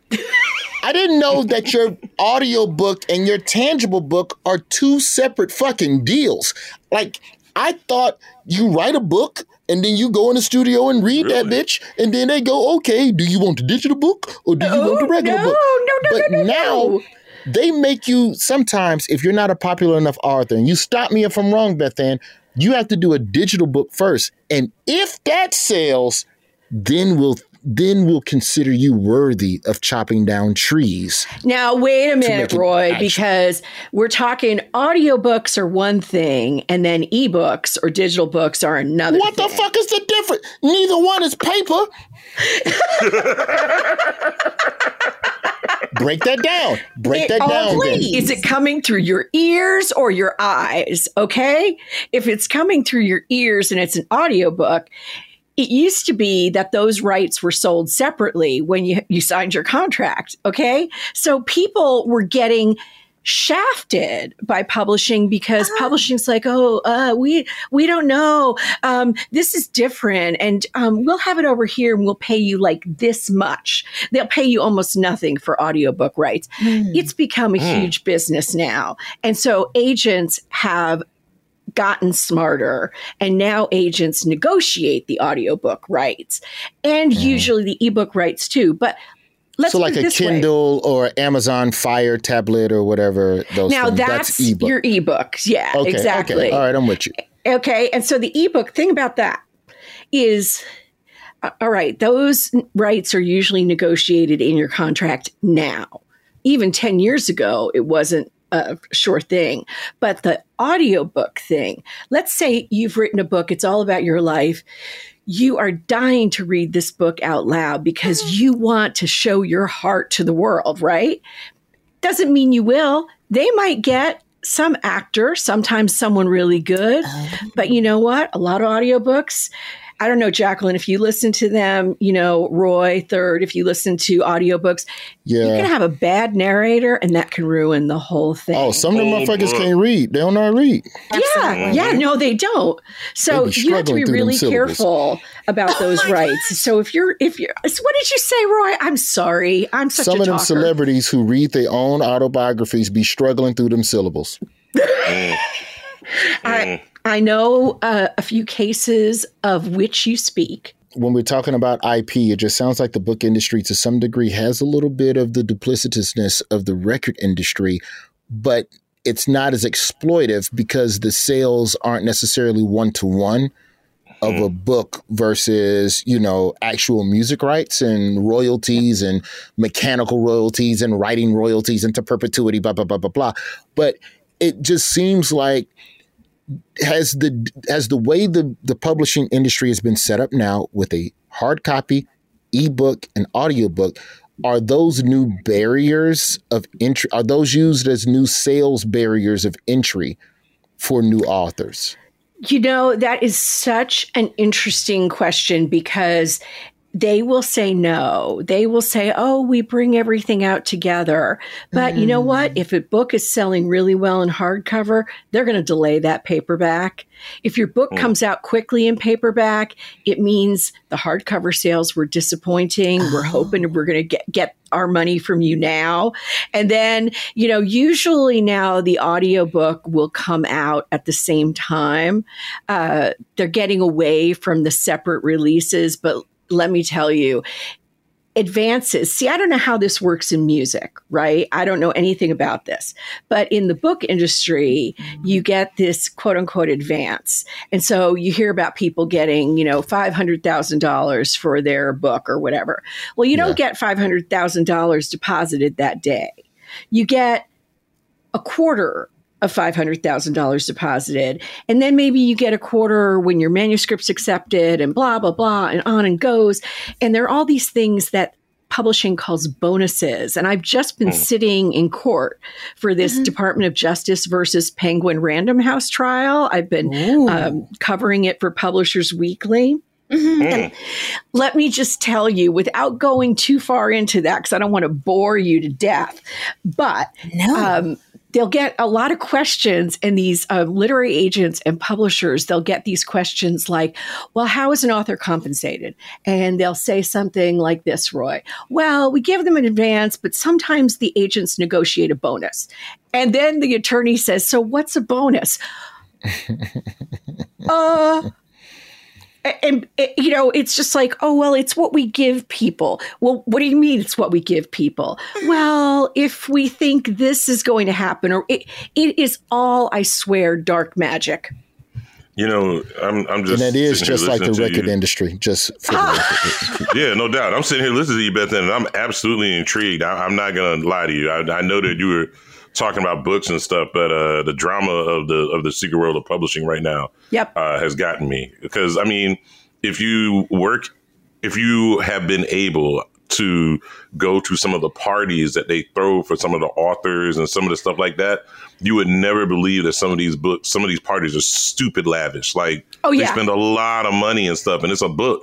I didn't know that your audio book and your tangible book are two separate fucking deals. Like, I thought you write a book and then you go in the studio and read that Really? bitch, and then they go, okay, do you want the digital book or do you want the Oh, regular no, book? no, no, But no, no, now no. they make you, sometimes if you're not a popular enough author, and you stop me if I'm wrong, Beth Ann, you have to do a digital book first. And if that sells, then we'll then we'll consider you worthy of chopping down trees. Now, wait a minute, make it Roy, action. because we're talking audiobooks are one thing, and then ebooks or digital books are another What the thing. fuck is the difference? Neither one is paper. Break that down. Break It- that oh, down. then. please. Is it coming through your ears or your eyes? Okay. If it's coming through your ears and it's an audiobook, it used to be that those rights were sold separately when you, you signed your contract. Okay. So people were getting shafted by publishing because uh, publishing's like, oh, uh, we we don't know. Um, this is different. And um, we'll have it over here and we'll pay you like this much. They'll pay you almost nothing for audiobook rights. Mm. It's become a mm. huge business now. And so agents have gotten smarter, and now agents negotiate the audiobook rights and mm. usually the ebook rights too. But let's so like a Kindle way. or Amazon Fire tablet or whatever. Those now things. that's, that's ebook. your ebooks. Yeah, okay, exactly. Okay. All right, I'm with you. Okay. And so the ebook thing about that is, uh, all right, those rights are usually negotiated in your contract now. Even ten years ago, it wasn't a sure thing. But the audiobook thing, let's say you've written a book, it's all about your life. You are dying to read this book out loud because you want to show your heart to the world, right? Doesn't mean you will. They might get some actor, sometimes someone really good. But you know what? A lot of audiobooks, I don't know, Jacqueline, if you listen to them, you know, Roy, third, if you listen to audiobooks, yeah. you can have a bad narrator and that can ruin the whole thing. Oh, some of them motherfuckers can't read. They don't know how to read. Yeah, yeah, no, they don't. So you have to be really careful about those oh rights. So if you're, if you're, what did you say, Roy? I'm sorry. I'm such some a of them talker. celebrities who read their own autobiographies be struggling through them syllables. mm. I, I know uh, a few cases of which you speak. When we're talking about I P, it just sounds like the book industry to some degree has a little bit of the duplicitousness of the record industry, but it's not as exploitive because the sales aren't necessarily one-to-one of a book versus, you know, actual music rights and royalties and mechanical royalties and writing royalties into perpetuity, blah, blah, blah, blah, blah. But it just seems like has the has the way the, the publishing industry has been set up now with a hard copy, ebook, and audiobook, are those new barriers of entry? Are those used as new sales barriers of entry for new authors? You know, that is such an interesting question because they will say no. They will say, oh, we bring everything out together. But mm. you know what? If a book is selling really well in hardcover, they're going to delay that paperback. If your book mm. comes out quickly in paperback, it means the hardcover sales were disappointing. Oh. We're hoping we're going to get, get our money from you now. And then, you know, usually now the audiobook will come out at the same time. Uh, they're getting away from the separate releases, but let me tell you, advances. See, I don't know how this works in music, right? I don't know anything about this. But in the book industry, you get this quote unquote advance. And so you hear about people getting, you know, five hundred thousand dollars for their book or whatever. Well, you don't yeah. get five hundred thousand dollars deposited that day. You get a quarter of five hundred thousand dollars deposited. And then maybe you get a quarter when your manuscript's accepted and blah, blah, blah, and on and goes. And there are all these things that publishing calls bonuses. And I've just been mm. sitting in court for this mm-hmm. Department of Justice versus Penguin Random House trial. I've been um, covering it for Publishers Weekly. Mm-hmm. And let me just tell you, without going too far into that, because I don't want to bore you to death, but no. um, they'll get a lot of questions, and these uh, literary agents and publishers, they'll get these questions like, well, how is an author compensated? And they'll say something like this, Roy, well, we give them an advance, but sometimes the agents negotiate a bonus. And then the attorney says, so what's a bonus? uh... And, and, you know, it's just like, oh, well, it's what we give people. Well, what do you mean it's what we give people? Well, if we think this is going to happen, or it, it is all, I swear, dark magic. You know, I'm, I'm just. And it is just like the record industry, just for the record. Yeah, no doubt. I'm sitting here listening to you, Beth, and I'm absolutely intrigued. I, I'm not going to lie to you. I, I know that you were talking about books and stuff, but uh, the drama of the of the secret world of publishing right now yep. uh, has gotten me. Because, I mean, if you work, if you have been able to go to some of the parties that they throw for some of the authors and some of the stuff like that, you would never believe that some of these books, some of these parties are stupid lavish. Like, oh, yeah. they spend a lot of money and stuff, and it's a book.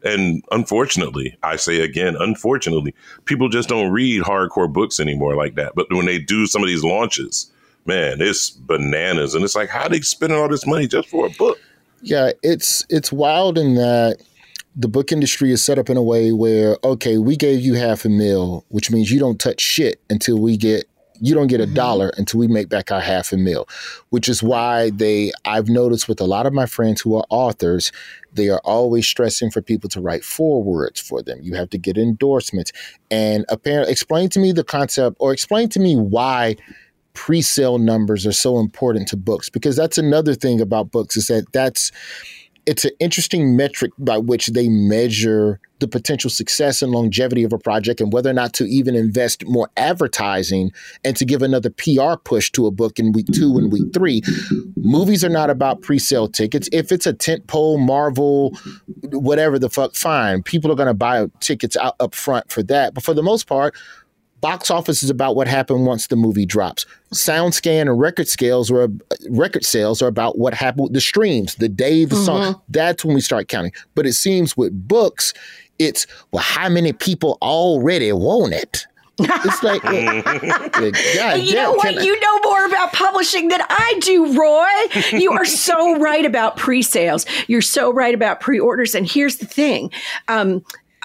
and unfortunately, I say again, unfortunately, people just don't read hardcore books anymore like that. But when they do some of these launches, man, it's bananas. And it's like, how are they spending all this money just for a book? Yeah, it's it's wild in that the book industry is set up in a way where, okay, we gave you half a mil, which means you don't touch shit until we get, you don't get a mm-hmm. dollar until we make back our half a mil, which is why they, I've noticed with a lot of my friends who are authors, they are always stressing for people to write forewords for them. You have to get endorsements. And apparently, explain to me the concept, or explain to me why pre-sale numbers are so important to books, because that's another thing about books is that that's, it's an interesting metric by which they measure the potential success and longevity of a project and whether or not to even invest more advertising and to give another P R push to a book in week two and week three. Movies are not about pre-sale tickets. If it's a tentpole, Marvel, whatever the fuck, fine. People are going to buy tickets out up front for that. But for the most part, box office is about what happened once the movie drops. SoundScan and record scales or record sales are about what happened with the streams, the day the mm-hmm. song. That's when we start counting. But it seems with books, it's, well, how many people already want it? It's like, uh, God, you know what? I- you know more about publishing than I do, Roy. You are so right about pre-sales. You're so right about pre-orders. And here's the thing. Um,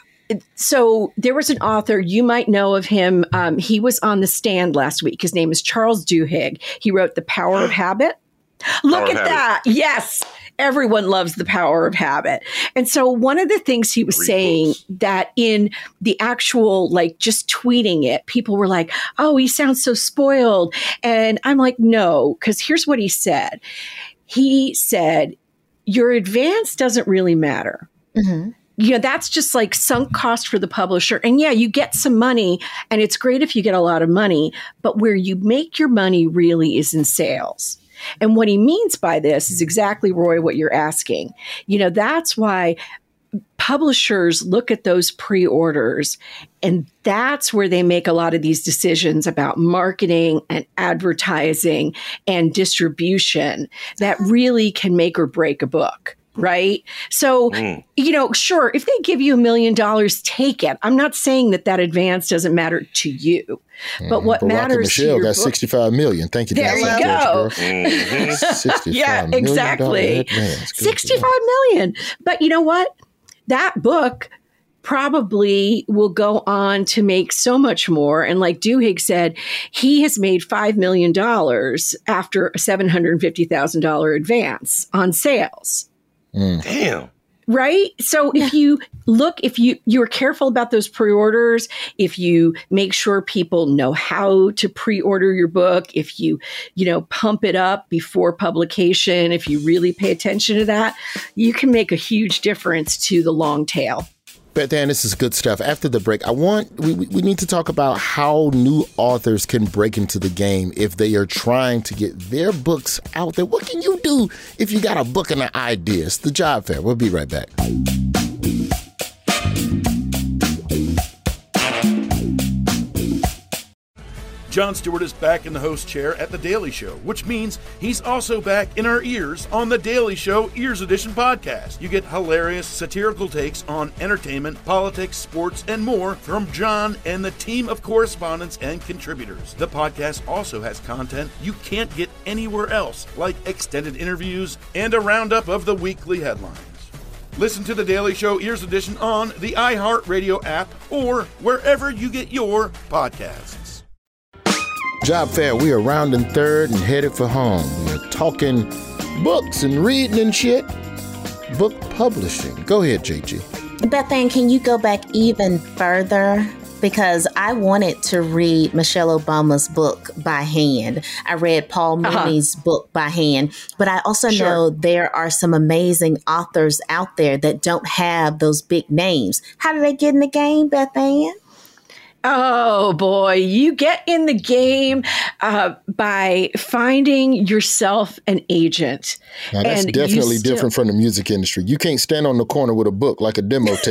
So there was an author, you might know of him. Um, he was on The Stand last week. His name is Charles Duhigg. He wrote The Power of Habit. Look at that. Yes. Everyone loves The Power of Habit. And so one of the things he was Three saying books. That in the actual, like just tweeting it, people were like, oh, he sounds so spoiled. And I'm like, no, because here's what he said. He said, your advance doesn't really matter. Mm-hmm. You know, that's just like sunk cost for the publisher. And yeah, you get some money and it's great if you get a lot of money, but where you make your money really is in sales. And what he means by this is exactly, Roy, what you're asking. You know, that's why publishers look at those pre-orders, and that's where they make a lot of these decisions about marketing and advertising and distribution that really can make or break a book. Right. So, mm. you know, sure, if they give you a million dollars, take it. I'm not saying that that advance doesn't matter to you, mm. but what Barack matters Michelle to got book, sixty-five million. Thank you. There you go. Mm-hmm. sixty-five yeah, exactly. sixty-five million. But you know what? That book probably will go on to make so much more. And like Duhigg said, he has made five million dollars after a seven hundred fifty thousand dollars advance on sales. Mm. Damn. Right. So yeah. if you look, if you, you're careful about those pre-orders, if you make sure people know how to pre-order your book, if you, you know, pump it up before publication, if you really pay attention to that, you can make a huge difference to the long tail. Beth Ann, this is good stuff. After the break, I want we, we need to talk about how new authors can break into the game if they are trying to get their books out there. What can you do if you got a book and an idea? It's the Job Fair. We'll be right back. Jon Stewart is back in the host chair at The Daily Show, which means he's also back in our ears on The Daily Show Ears Edition podcast. You get hilarious satirical takes on entertainment, politics, sports, and more from Jon and the team of correspondents and contributors. The podcast also has content you can't get anywhere else, like extended interviews and a roundup of the weekly headlines. Listen to The Daily Show Ears Edition on the iHeartRadio app or wherever you get your podcasts. Job Fair, we are rounding third and headed for home. We are talking books and reading and shit. Book publishing. Go ahead, J G. Beth Ann, can you go back even further? Because I wanted to read Michelle Obama's book by hand. I read Paul Mooney's uh-huh. book by hand. But I also sure. know there are some amazing authors out there that don't have those big names. How do they get in the game, Beth Ann? Oh, boy, you get in the game uh, by finding yourself an agent. Now, that's and definitely still- different from the music industry. You can't stand on the corner with a book like a demo tape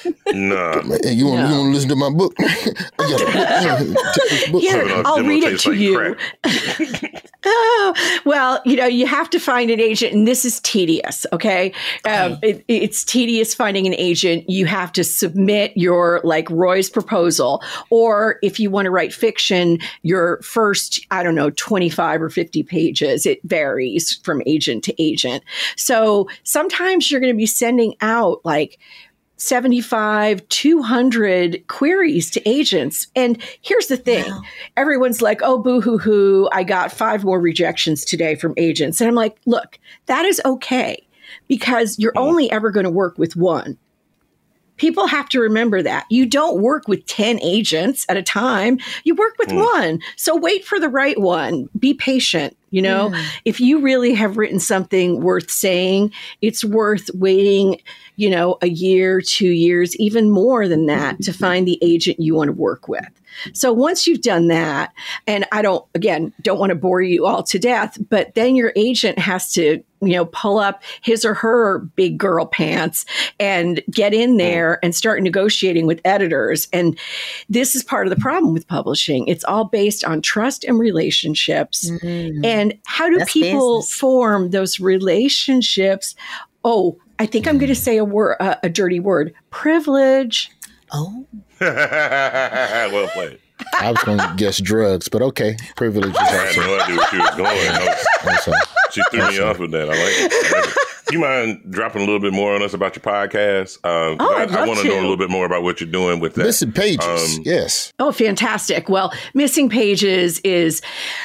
Nah. Hey, you want No. you want to listen to my book? I got a book. Here, Demo I'll read it tastes to like you. crack. Oh, well, you know, you have to find an agent, and this is tedious, okay? Um, it, it's tedious finding an agent. You have to submit your, like, Roy's proposal, or if you want to write fiction, your first, I don't know, twenty-five or fifty pages. It varies from agent to agent. So sometimes you're going to be sending out, like, seventy-five, two hundred queries to agents. And here's the thing. Wow. Everyone's like, oh, boo hoo hoo. I got five more rejections today from agents. And I'm like, look, that is okay because you're only ever going to work with one. People have to remember that. You don't work with ten agents at a time. You work with mm. one. So wait for the right one. Be patient. You know, mm. if you really have written something worth saying, it's worth waiting, you know, a year, two years, even more than that to find the agent you want to work with. So once you've done that, and I don't, again, don't want to bore you all to death, but then your agent has to, you know, pull up his or her big girl pants and get in there and start negotiating with editors. And this is part of the problem with publishing. It's all based on trust and relationships. Mm-hmm. And how do That's people business. form those relationships? Oh, I think I'm going to say a word, uh, a dirty word, privilege. Oh. Well played. I was going to guess drugs, but okay. Privilege is I had also. no idea where she was going. I was, also. She threw me off with that. I like it. I like it. You mind dropping a little bit more on us about your podcast? Um, oh, I, I'd I love want to know a little bit more about what you're doing with that. Missing Pages, um, yes. Oh, fantastic. Well, Missing Pages is,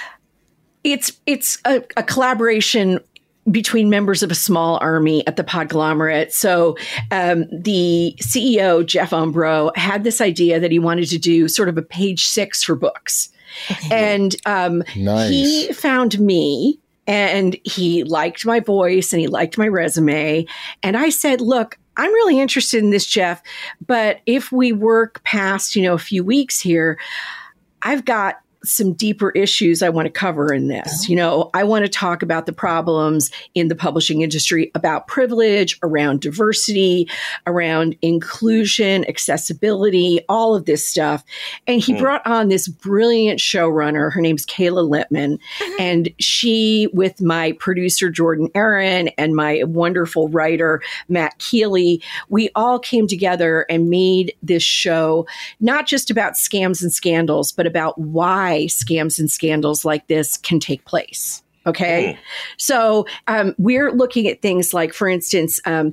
it's it's a, a collaboration between members of a small army at the Podglomerate. So um, the C E O, Jeff Umbro, had this idea that he wanted to do sort of a page six for books. Okay. And um, nice. He found me and he liked my voice and he liked my resume. And I said, look, I'm really interested in this, Jeff, but if we work past, you know, a few weeks here, I've got some deeper issues I want to cover in this. You know, I want to talk about the problems in the publishing industry about privilege, around diversity, around inclusion, accessibility, all of this stuff. And he mm. brought on this brilliant showrunner. Her name's Kayla Littman. Mm-hmm. And she, with my producer, Jordan Aaron, and my wonderful writer, Matt Keeley, we all came together and made this show, not just about scams and scandals, but about why scams and scandals like this can take place. Okay. Mm. So um, we're looking at things like, for instance, um,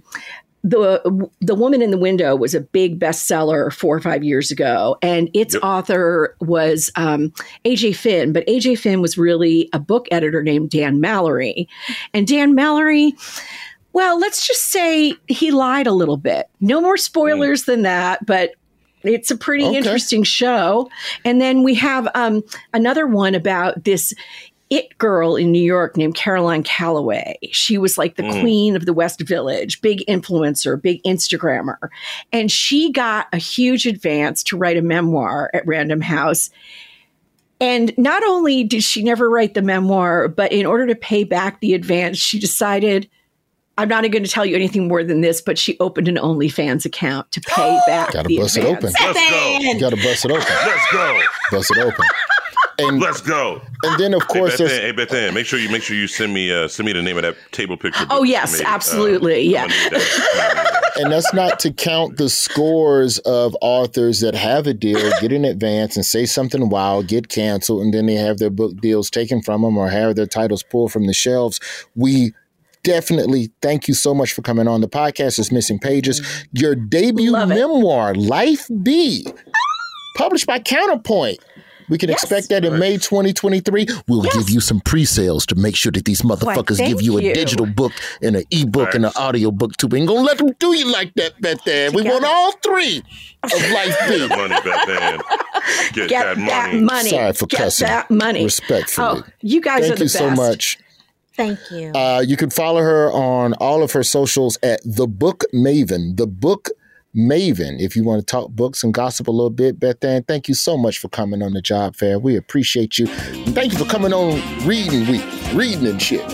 the the Woman in the Window was a big bestseller four or five years ago, and its yep. author was um, A J Finn. But A J Finn was really a book editor named Dan Mallory. And Dan Mallory, well, let's just say he lied a little bit. No more spoilers mm. than that, but it's a pretty okay. interesting show. And then we have um, another one about this it girl in New York named Caroline Calloway. She was like the mm. queen of the West Village, big influencer, big Instagrammer. And she got a huge advance to write a memoir at Random House. And not only did she never write the memoir, but in order to pay back the advance, she decided, I'm not going to tell you anything more than this, but she opened an OnlyFans account to pay back Gotta the bust advance. it open. Let's go. You got to bust it open. Let's go. Bust it open. And, Let's go. And then, of course, hey, Beth there's... Ann, hey, Beth Ann, make sure you make sure you send me uh, send me the name of that table picture. Oh yes, absolutely, um, yeah. That. And that's not to count the scores of authors that have a deal, get in advance, and say something wild, get canceled, and then they have their book deals taken from them or have their titles pulled from the shelves. We definitely thank you so much for coming on. The podcast is Missing Pages. Your debut memoir, Life B, published by Counterpoint. We can yes. expect that in May twenty twenty-three. We'll yes. give you some pre-sales to make sure that these motherfuckers Why, give you a you. digital book and an ebook right. and an audio book too. We ain't gonna let them do you like that, Beth Ann. We want all three of Life B. Get money, Beth Ann. Get, Get that, that money. money. Sorry for Get cussing. that money. Respectfully. Oh, you guys Thank are the best. best. Thank you so much. Thank you. Uh, you can follow her on all of her socials at The Book Maven. The Book Maven. If you want to talk books and gossip a little bit, Beth Ann, thank you so much for coming on the Job Fair. We appreciate you. And thank you for coming on Reading Week, reading and shit.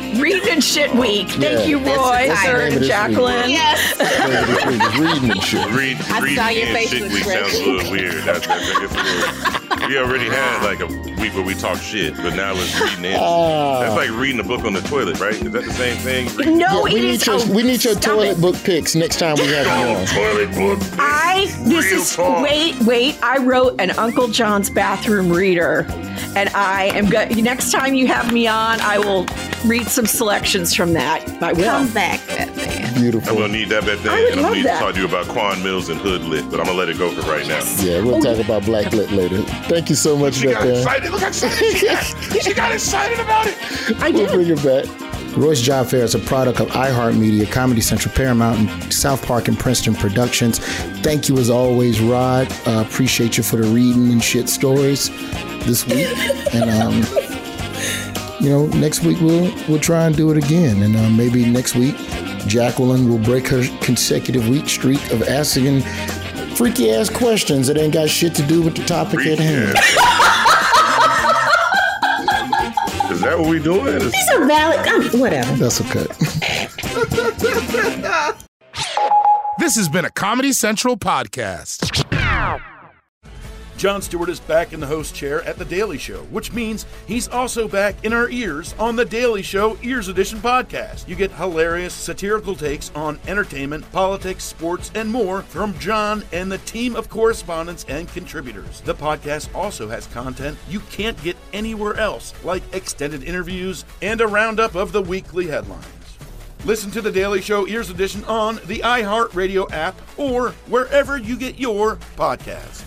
Reading and Shit Week. Thank Yeah. you, Roy, That's the Sir, name of and this Jacqueline. Yes. Reading and shit. Read, I reading saw your and facial shit week sounds a little weird. That, that, that gets a little, we already had like a week where we talk shit, but now it's reading and Ah. That's like reading a book on the toilet, right? Is that the same thing? No, Yeah, it we, need is. your, oh, we need your stop toilet it. book picks next time we have you on. Toilet book. I this Real is talk. wait wait. I wrote an Uncle John's bathroom reader, and I am going. Next time you have me on, I will read some selections from that. I will. Come back, Batman. I'm Beautiful. gonna need that back then, I would and I'm love gonna need to that. talk to you about Quan Mills and Hood Lit, but I'm gonna let it go for right now. Yeah, we'll talk about Black Lit later. Thank you so much, She got Beth Ann. excited. Look how excited she got. She got excited about it. I We'll did. bring it back. Roy's Job Fair is a product of iHeartMedia, Comedy Central, Paramount, and South Park and Princeton Productions. Thank you as always, Rod. Uh, appreciate you for the reading and shit stories this week. And um, you know, next week we'll we'll try and do it again. And uh, maybe next week, Jacqueline will break her consecutive week streak of asking freaky ass questions that ain't got shit to do with the topic at hand. Is that what we doing? Is- These are valid. um, whatever. That's okay. This has been a Comedy Central podcast. Jon Stewart is back in the host chair at The Daily Show, which means he's also back in our ears on The Daily Show Ears Edition podcast. You get hilarious, satirical takes on entertainment, politics, sports, and more from Jon and the team of correspondents and contributors. The podcast also has content you can't get anywhere else, like extended interviews and a roundup of the weekly headlines. Listen to The Daily Show Ears Edition on the iHeartRadio app or wherever you get your podcasts.